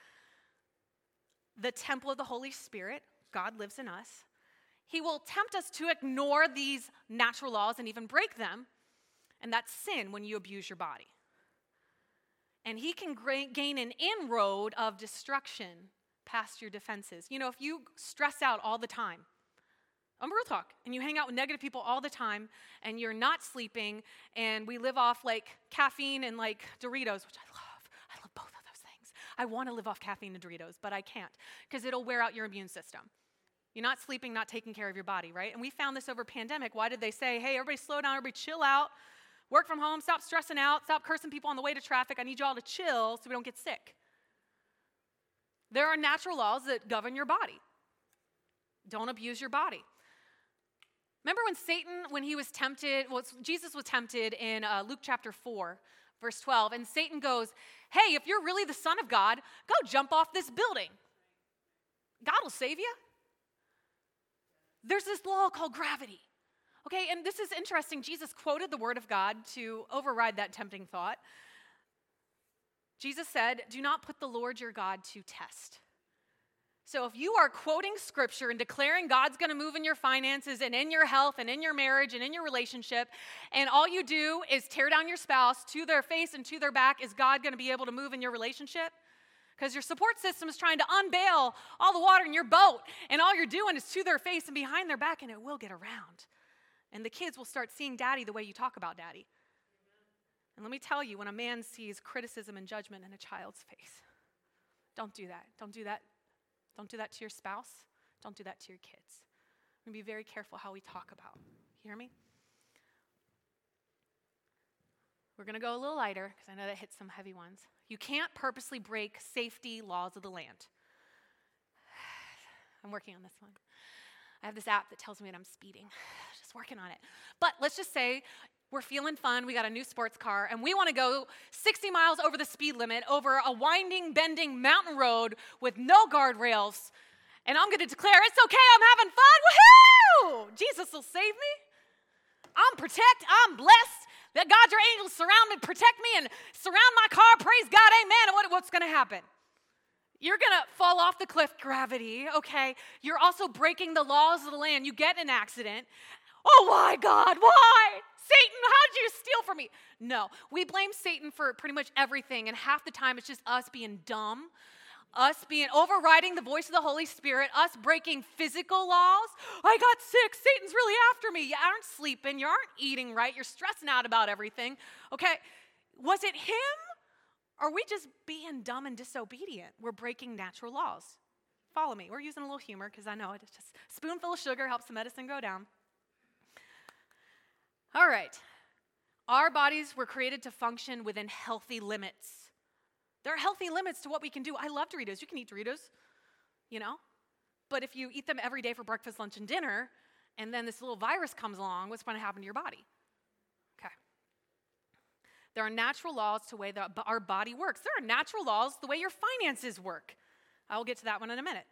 The temple of the Holy Spirit, God lives in us. He will tempt us to ignore these natural laws and even break them. And that's sin when you abuse your body. And he can gain an inroad of destruction past your defenses. You know, if you stress out all the time, I'm real talk, and you hang out with negative people all the time, and you're not sleeping, and we live off like caffeine and like Doritos, which I love both of those things. I want to live off caffeine and Doritos, but I can't, because it'll wear out your immune system. You're not sleeping, not taking care of your body, right? And we found this over pandemic. Why did they say, hey, everybody slow down, everybody chill out, work from home, stop stressing out, stop cursing people on the way to traffic. I need you all to chill so we don't get sick. There are natural laws that govern your body. Don't abuse your body. Remember when Satan, when he was tempted, Jesus was tempted in Luke chapter 4, verse 12, and Satan goes, hey, if you're really the Son of God, go jump off this building. God will save you. There's this law called gravity. Okay, and this is interesting. Jesus quoted the word of God to override that tempting thought. Jesus said, do not put the Lord your God to test. So if you are quoting scripture and declaring God's going to move in your finances and in your health and in your marriage and in your relationship, and all you do is tear down your spouse to their face and to their back, is God going to be able to move in your relationship? Because your support system is trying to unbail all the water in your boat, and all you're doing is to their face and behind their back, and it will get around. And the kids will start seeing daddy the way you talk about daddy. And let me tell you, when a man sees criticism and judgment in a child's face, don't do that. Don't do that. Don't do that to your spouse. Don't do that to your kids. I'm going to be very careful how we talk about. You hear me? We're going to go a little lighter because I know that hits some heavy ones. You can't purposely break safety laws of the land. I'm working on this one. I have this app that tells me that I'm speeding. Just working on it. But let's just say we're feeling fun. We got a new sports car, and we want to go 60 miles over the speed limit over a winding, bending mountain road with no guardrails. And I'm going to declare, it's okay, I'm having fun. Woohoo! Jesus will save me. I'm blessed that God's your angels surround me, protect me, and surround my car. Praise God, amen. And what's going to happen? You're going to fall off the cliff, gravity, okay? You're also breaking the laws of the land. You get in an accident. Oh, why, God? Why? Satan, how'd you steal from me? No, we blame Satan for pretty much everything, and half the time it's just us being dumb, us being overriding the voice of the Holy Spirit, us breaking physical laws. I got sick. Satan's really after me. You aren't sleeping. You aren't eating right. You're stressing out about everything. Okay, was it him? Or are we just being dumb and disobedient? We're breaking natural laws. Follow me. We're using a little humor because I know it's just a spoonful of sugar helps the medicine go down. All right. Our bodies were created to function within healthy limits. There are healthy limits to what we can do. I love Doritos. You can eat Doritos, you know. But if you eat them every day for breakfast, lunch, and dinner, and then this little virus comes along, what's going to happen to your body? Okay. There are natural laws to the way that our body works. There are natural laws the way your finances work. I will get to that one in a minute.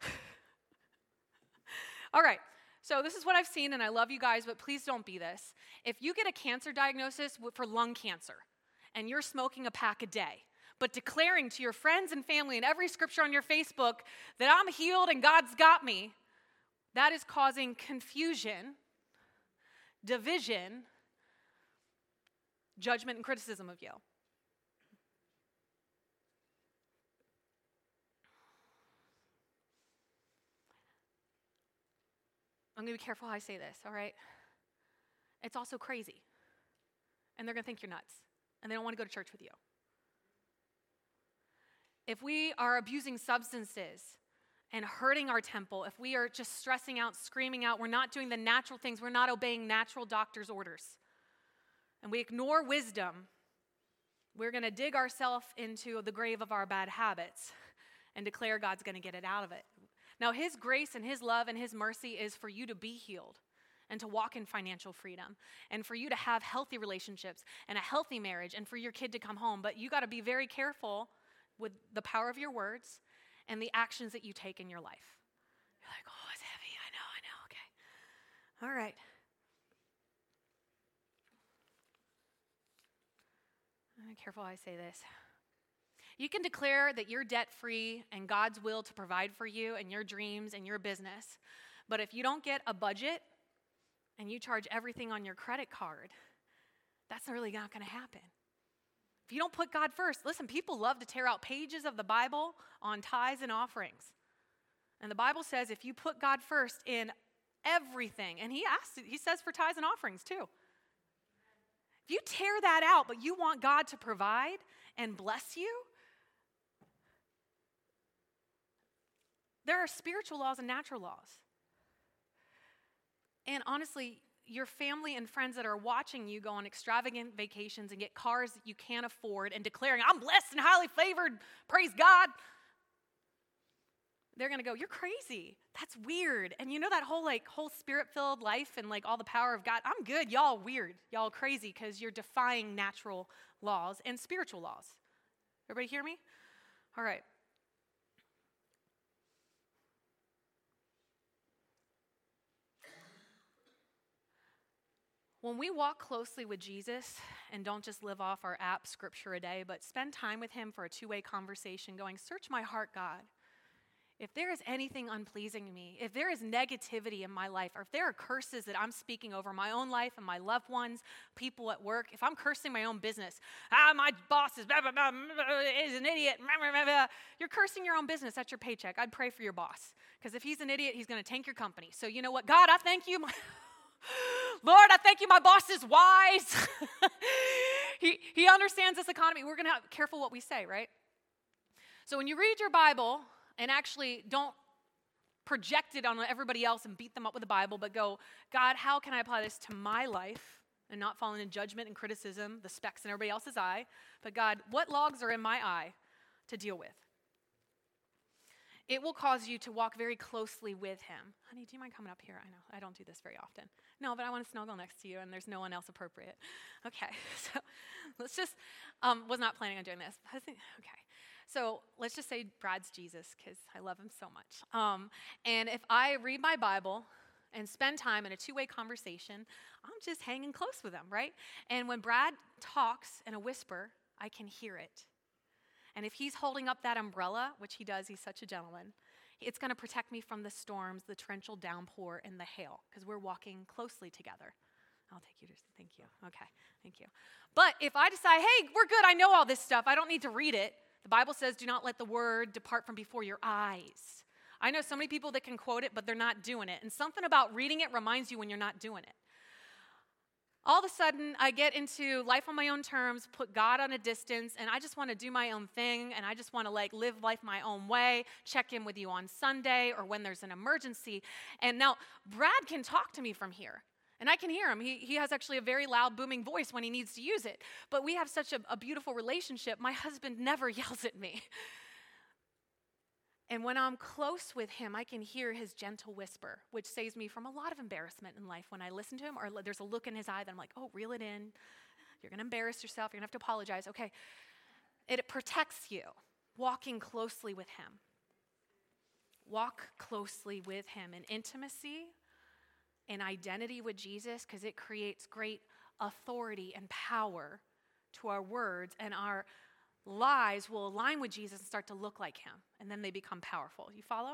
All right. So this is what I've seen, and I love you guys, but please don't be this. If you get a cancer diagnosis for lung cancer, and you're smoking a pack a day, but declaring to your friends and family and every scripture on your Facebook that I'm healed and God's got me, that is causing confusion, division, judgment, and criticism of you. I'm going to be careful how I say this, all right? It's also crazy. And they're going to think you're nuts. And they don't want to go to church with you. If we are abusing substances and hurting our temple, if we are just stressing out, screaming out, we're not doing the natural things, we're not obeying natural doctor's orders, and we ignore wisdom, we're going to dig ourselves into the grave of our bad habits and declare God's going to get it out of it. Now, his grace and his love and his mercy is for you to be healed and to walk in financial freedom and for you to have healthy relationships and a healthy marriage and for your kid to come home. But you got to be very careful with the power of your words and the actions that you take in your life. You're like, oh, it's heavy. I know. Okay. All right. I'm careful how I say this. You can declare that you're debt-free and God's will to provide for you and your dreams and your business. But if you don't get a budget and you charge everything on your credit card, that's really not going to happen. If you don't put God first, listen, people love to tear out pages of the Bible on tithes and offerings. And the Bible says if you put God first in everything, and he says for tithes and offerings too. If you tear that out, but you want God to provide and bless you, there are spiritual laws and natural laws. And honestly, your family and friends that are watching you go on extravagant vacations and get cars that you can't afford and declaring, I'm blessed and highly favored, praise God. They're going to go, you're crazy. That's weird. And you know that whole spirit-filled life and all the power of God? I'm good. Y'all weird. Y'all crazy because you're defying natural laws and spiritual laws. Everybody hear me? All right. When we walk closely with Jesus and don't just live off our app scripture a day, but spend time with him for a two-way conversation going, search my heart, God. If there is anything unpleasing to me, if there is negativity in my life, or if there are curses that I'm speaking over my own life and my loved ones, people at work, if I'm cursing my own business, my boss is, blah, blah, blah, is an idiot, blah, blah, blah, you're cursing your own business. That's your paycheck. I'd pray for your boss, because if he's an idiot, he's going to tank your company. So you know what? God, I thank you. Lord, I thank you my boss is wise. he understands this economy. We're going to have careful what we say, right? So when you read your Bible and actually don't project it on everybody else and beat them up with the Bible, but go, God, how can I apply this to my life and not fall into judgment and criticism, the specks in everybody else's eye, but God, what logs are in my eye to deal with? It will cause you to walk very closely with him. Honey, do you mind coming up here? I know, I don't do this very often. No, but I want to snuggle next to you, and there's no one else appropriate. Okay, so let's just, was not planning on doing this. Okay, so let's just say Brad's Jesus, because I love him so much. And if I read my Bible and spend time in a two-way conversation, I'm just hanging close with him, right? And when Brad talks in a whisper, I can hear it. And if he's holding up that umbrella, which he does, he's such a gentleman, It's going to protect me from the storms, the torrential downpour, and the hail, because we're walking closely together. I'll take you to, thank you. Okay, thank you. But if I decide, hey, we're good, I know all this stuff, I don't need to read it. The Bible says, do not let the word depart from before your eyes. I know so many people that can quote it, but they're not doing it. And something about reading it reminds you when you're not doing it. All of a sudden, I get into life on my own terms, put God on a distance, and I just want to do my own thing, and I just want to live life my own way, check in with you on Sunday or when there's an emergency. And now, Brad can talk to me from here, and I can hear him. He has actually a very loud, booming voice when he needs to use it. But we have such a beautiful relationship. My husband never yells at me. And when I'm close with him, I can hear his gentle whisper, which saves me from a lot of embarrassment in life when I listen to him, or there's a look in his eye that I'm like, oh, reel it in. You're going to embarrass yourself. You're going to have to apologize. Okay. It protects you, walking closely with him. Walk closely with him in intimacy and identity with Jesus, because it creates great authority and power to our words, and our lives will align with Jesus and start to look like him, and then they become powerful. You follow?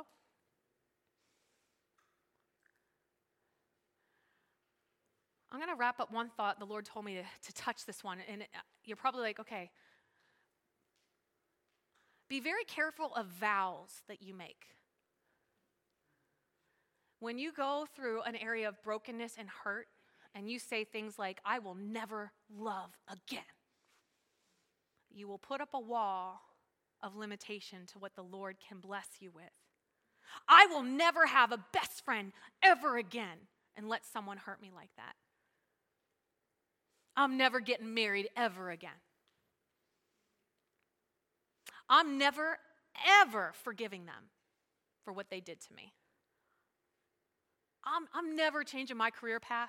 I'm going to wrap up one thought. The Lord told me to touch this one, and you're probably like, okay. Be very careful of vows that you make. When you go through an area of brokenness and hurt, and you say things like, I will never love again, you will put up a wall of limitation to what the Lord can bless you with. I will never have a best friend ever again, and let someone hurt me like that. I'm never getting married ever again. I'm never, ever forgiving them for what they did to me. I'm never changing my career path.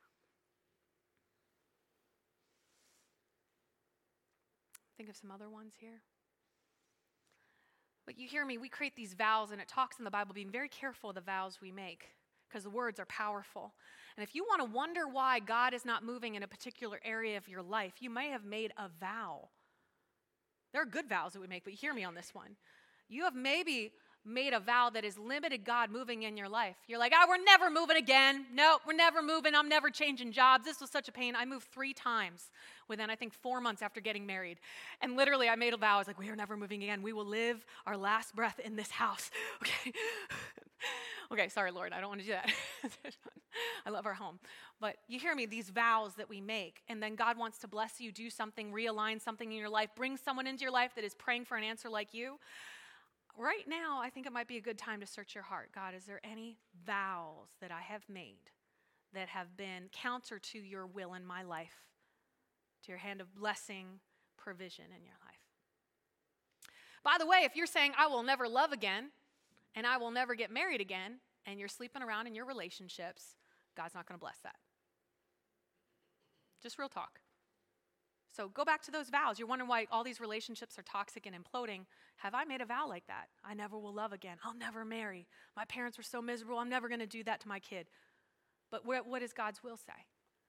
Think of some other ones here. But you hear me, we create these vows, and it talks in the Bible being very careful of the vows we make, because the words are powerful. And if you want to wonder why God is not moving in a particular area of your life, you may have made a vow. There are good vows that we make, but hear me on this one. You have maybe made a vow that has limited God moving in your life. You're like, we're never moving again. No, we're never moving. I'm never changing jobs. This was such a pain. I moved 3 times within, I think, 4 months after getting married. And literally, I made a vow. I was like, we are never moving again. We will live our last breath in this house. Okay. Okay, sorry, Lord. I don't want to do that. I love our home. But you hear me, these vows that we make, and then God wants to bless you, do something, realign something in your life, bring someone into your life that is praying for an answer like you. Right now, I think it might be a good time to search your heart. God, is there any vows that I have made that have been counter to your will in my life, to your hand of blessing, provision in your life? By the way, if you're saying, I will never love again, and I will never get married again, and you're sleeping around in your relationships, God's not going to bless that. Just real talk. So go back to those vows. You're wondering why all these relationships are toxic and imploding. Have I made a vow like that? I never will love again. I'll never marry. My parents were so miserable. I'm never going to do that to my kid. But what does God's will say?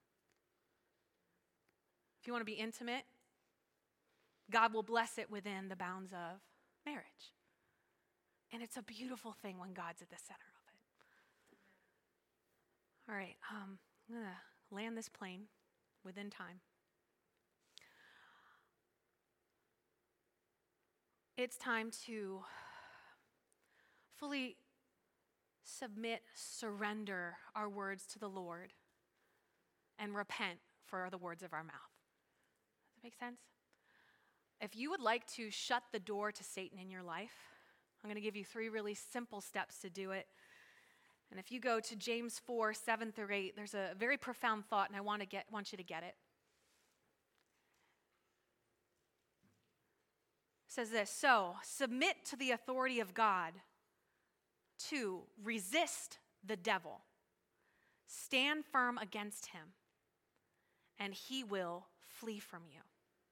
If you want to be intimate, God will bless it within the bounds of marriage. And it's a beautiful thing when God's at the center of it. All right, I'm going to land this plane within time. It's time to fully submit, surrender our words to the Lord, and repent for the words of our mouth. Does that make sense? If you would like to shut the door to Satan in your life, I'm going to give you 3 really simple steps to do it. And if you go to James 4, 7 through 8, there's a very profound thought, and I want you to get it. It says this, so submit to the authority of God. 2, resist the devil. Stand firm against him, and he will flee from you.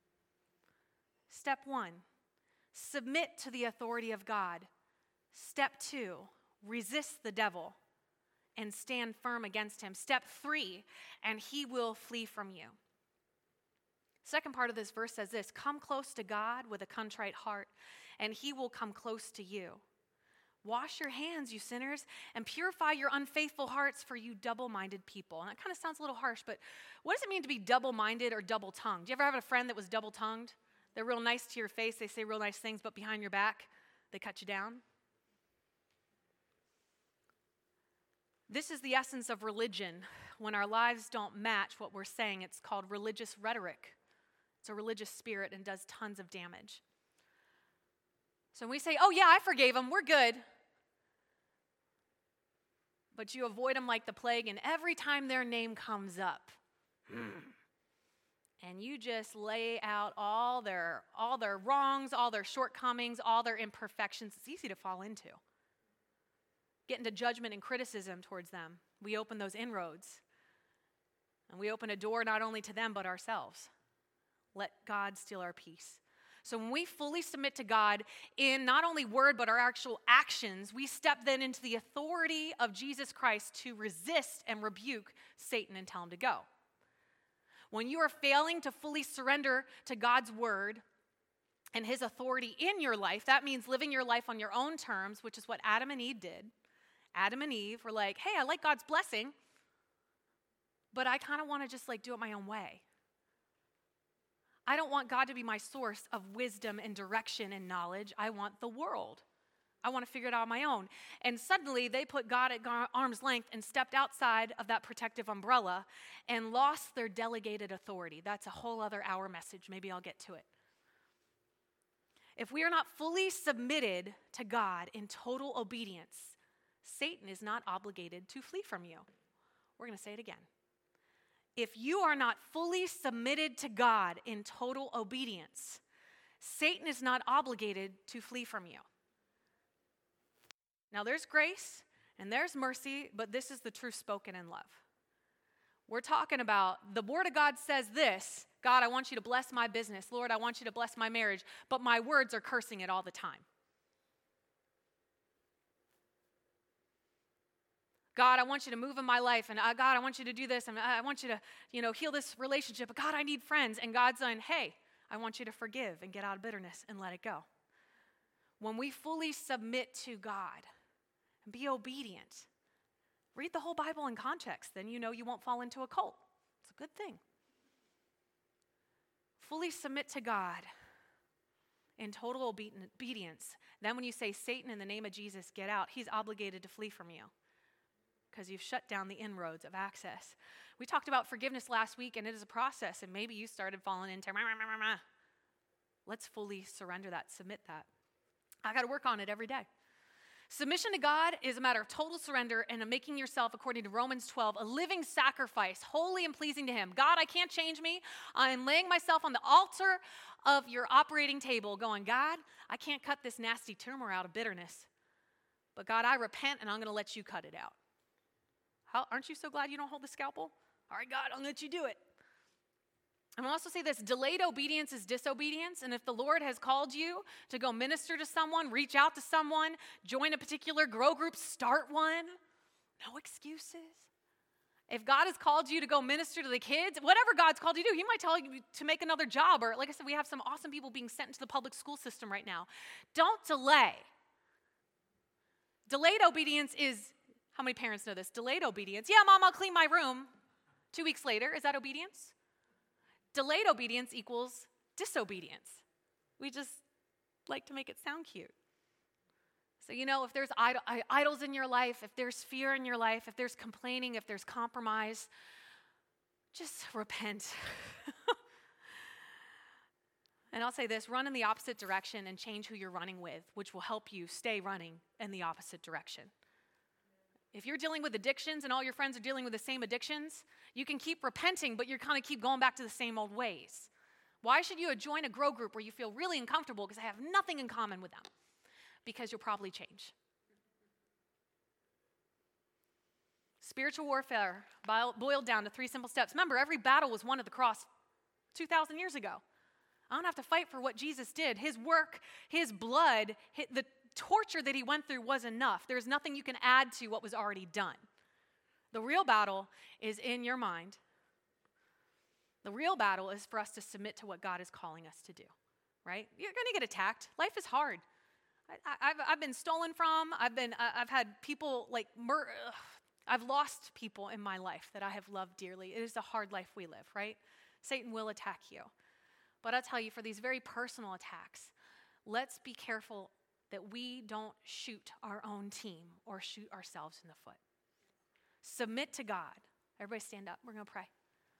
Step 1, submit to the authority of God. Step 2, resist the devil and stand firm against him. Step 3, and he will flee from you. Second part of this verse says this, come close to God with a contrite heart, and he will come close to you. Wash your hands, you sinners, and purify your unfaithful hearts, for you double-minded people. And that kind of sounds a little harsh, but what does it mean to be double-minded or double-tongued? Do you ever have a friend that was double-tongued? They're real nice to your face, they say real nice things, but behind your back, they cut you down. This is the essence of religion. When our lives don't match what we're saying, it's called religious rhetoric. It's a religious spirit and does tons of damage. So when we say, oh yeah, I forgave them, we're good. But you avoid them like the plague, and every time their name comes up, and you just lay out all their wrongs, all their shortcomings, all their imperfections, it's easy to fall into. Get into judgment and criticism towards them. We open those inroads. And we open a door not only to them, but ourselves. Let God steal our peace. So when we fully submit to God in not only word, but our actual actions, we step then into the authority of Jesus Christ to resist and rebuke Satan and tell him to go. When you are failing to fully surrender to God's word and his authority in your life, that means living your life on your own terms, which is what Adam and Eve did. Adam and Eve were like, hey, I like God's blessing, but I kind of want to just do it my own way. I don't want God to be my source of wisdom and direction and knowledge. I want the world. I want to figure it out on my own. And suddenly they put God at arm's length and stepped outside of that protective umbrella and lost their delegated authority. That's a whole other hour message. Maybe I'll get to it. If we are not fully submitted to God in total obedience, Satan is not obligated to flee from you. We're going to say it again. If you are not fully submitted to God in total obedience, Satan is not obligated to flee from you. Now, there's grace and there's mercy, but this is the truth spoken in love. We're talking about the Word of God says this, God, I want you to bless my business. Lord, I want you to bless my marriage, but my words are cursing it all the time. God, I want you to move in my life, and God, I want you to do this, and I want you to, heal this relationship, but God, I need friends, and God's saying, hey, I want you to forgive and get out of bitterness and let it go. When we fully submit to God and be obedient, read the whole Bible in context, then you won't fall into a cult. It's a good thing. Fully submit to God in total obedience. Then when you say, Satan, in the name of Jesus, get out, he's obligated to flee from you, because you've shut down the inroads of access. We talked about forgiveness last week, and it is a process, and maybe you started falling into, let's fully surrender that, submit that. I got to work on it every day. Submission to God is a matter of total surrender and of making yourself, according to Romans 12, a living sacrifice, holy and pleasing to him. God, I can't change me. I'm laying myself on the altar of your operating table going, God, I can't cut this nasty tumor out of bitterness. But God, I repent, and I'm going to let you cut it out. Aren't you so glad you don't hold the scalpel? All right, God, I'll let you do it. And I'll also say this, delayed obedience is disobedience. And if the Lord has called you to go minister to someone, reach out to someone, join a particular grow group, start one, no excuses. If God has called you to go minister to the kids, whatever God's called you to do, he might tell you to make another job. Or like I said, we have some awesome people being sent into the public school system right now. Don't delay. Delayed obedience is, how many parents know this? Delayed obedience. Yeah, Mom, I'll clean my room. 2 weeks later, is that obedience? Delayed obedience equals disobedience. We just like to make it sound cute. So, if there's idols in your life, if there's fear in your life, if there's complaining, if there's compromise, just repent. And I'll say this, run in the opposite direction and change who you're running with, which will help you stay running in the opposite direction. If you're dealing with addictions and all your friends are dealing with the same addictions, you can keep repenting, but you're kind of keep going back to the same old ways. Why should you join a grow group where you feel really uncomfortable because I have nothing in common with them? Because you'll probably change. Spiritual warfare boiled down to 3 simple steps. Remember, every battle was won at the cross 2,000 years ago. I don't have to fight for what Jesus did. His work, his blood, the torture that he went through was enough. There's nothing you can add to what was already done. The real battle is in your mind. The real battle is for us to submit to what God is calling us to do, right? You're going to get attacked. Life is hard. I've been stolen from. I've had people I've lost people in my life that I have loved dearly. It is a hard life we live, right? Satan will attack you. But I'll tell you, for these very personal attacks, let's be careful that we don't shoot our own team or shoot ourselves in the foot. Submit to God. Everybody stand up. We're going to pray.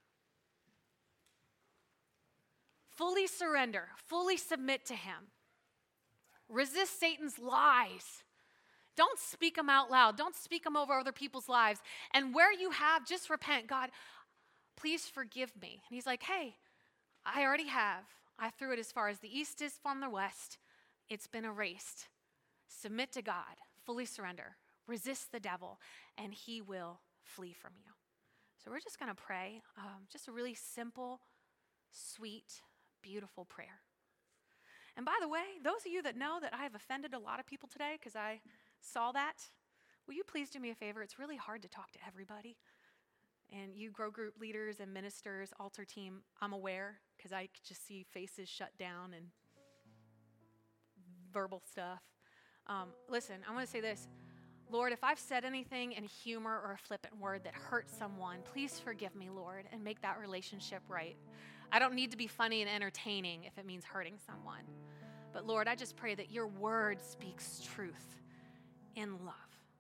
Fully surrender. Fully submit to him. Resist Satan's lies. Don't speak them out loud. Don't speak them over other people's lives. And where you have, just repent. God, please forgive me. And he's like, hey, I already have. I threw it as far as the east is from the west. It's been erased. Submit to God. Fully surrender. Resist the devil, and he will flee from you. So we're just going to pray. Just a really simple, sweet, beautiful prayer. And by the way, those of you that know that I have offended a lot of people today because I saw that, will you please do me a favor? It's really hard to talk to everybody. And you grow group leaders and ministers, altar team, I'm aware because I could just see faces shut down and verbal stuff. Listen, I want to say this. Lord, if I've said anything in humor or a flippant word that hurts someone, please forgive me, Lord, and make that relationship right. I don't need to be funny and entertaining if it means hurting someone. But Lord, I just pray that your word speaks truth in love.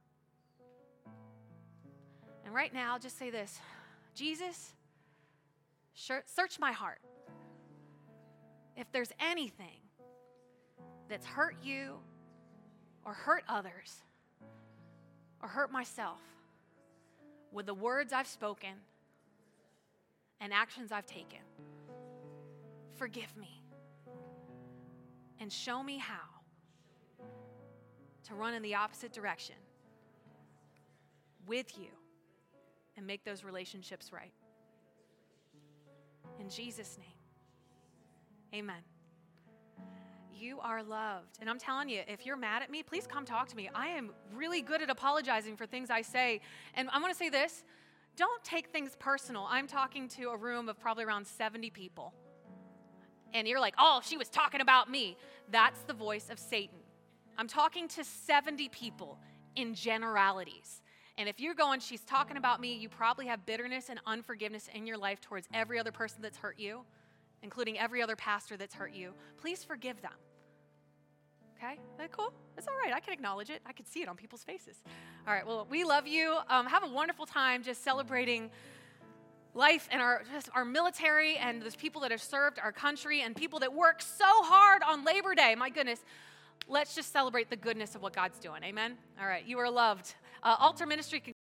And right now, I'll just say this. Jesus, search my heart. If there's anything that's hurt you or hurt others or hurt myself with the words I've spoken and actions I've taken, forgive me and show me how to run in the opposite direction with you and make those relationships right. In Jesus' name, amen. You are loved. And I'm telling you, if you're mad at me, please come talk to me. I am really good at apologizing for things I say. And I want to say this, don't take things personal. I'm talking to a room of probably around 70 people. And you're like, oh, she was talking about me. That's the voice of Satan. I'm talking to 70 people in generalities. And if you're going, she's talking about me, you probably have bitterness and unforgiveness in your life towards every other person that's hurt you, including every other pastor that's hurt you. Please forgive them. Okay? Is that cool? That's all right. I can acknowledge it. I can see it on people's faces. All right. Well, we love you. Have a wonderful time just celebrating life and our military and those people that have served our country and people that work so hard on Labor Day. My goodness. Let's just celebrate the goodness of what God's doing. Amen? All right. You are loved. Altar Ministry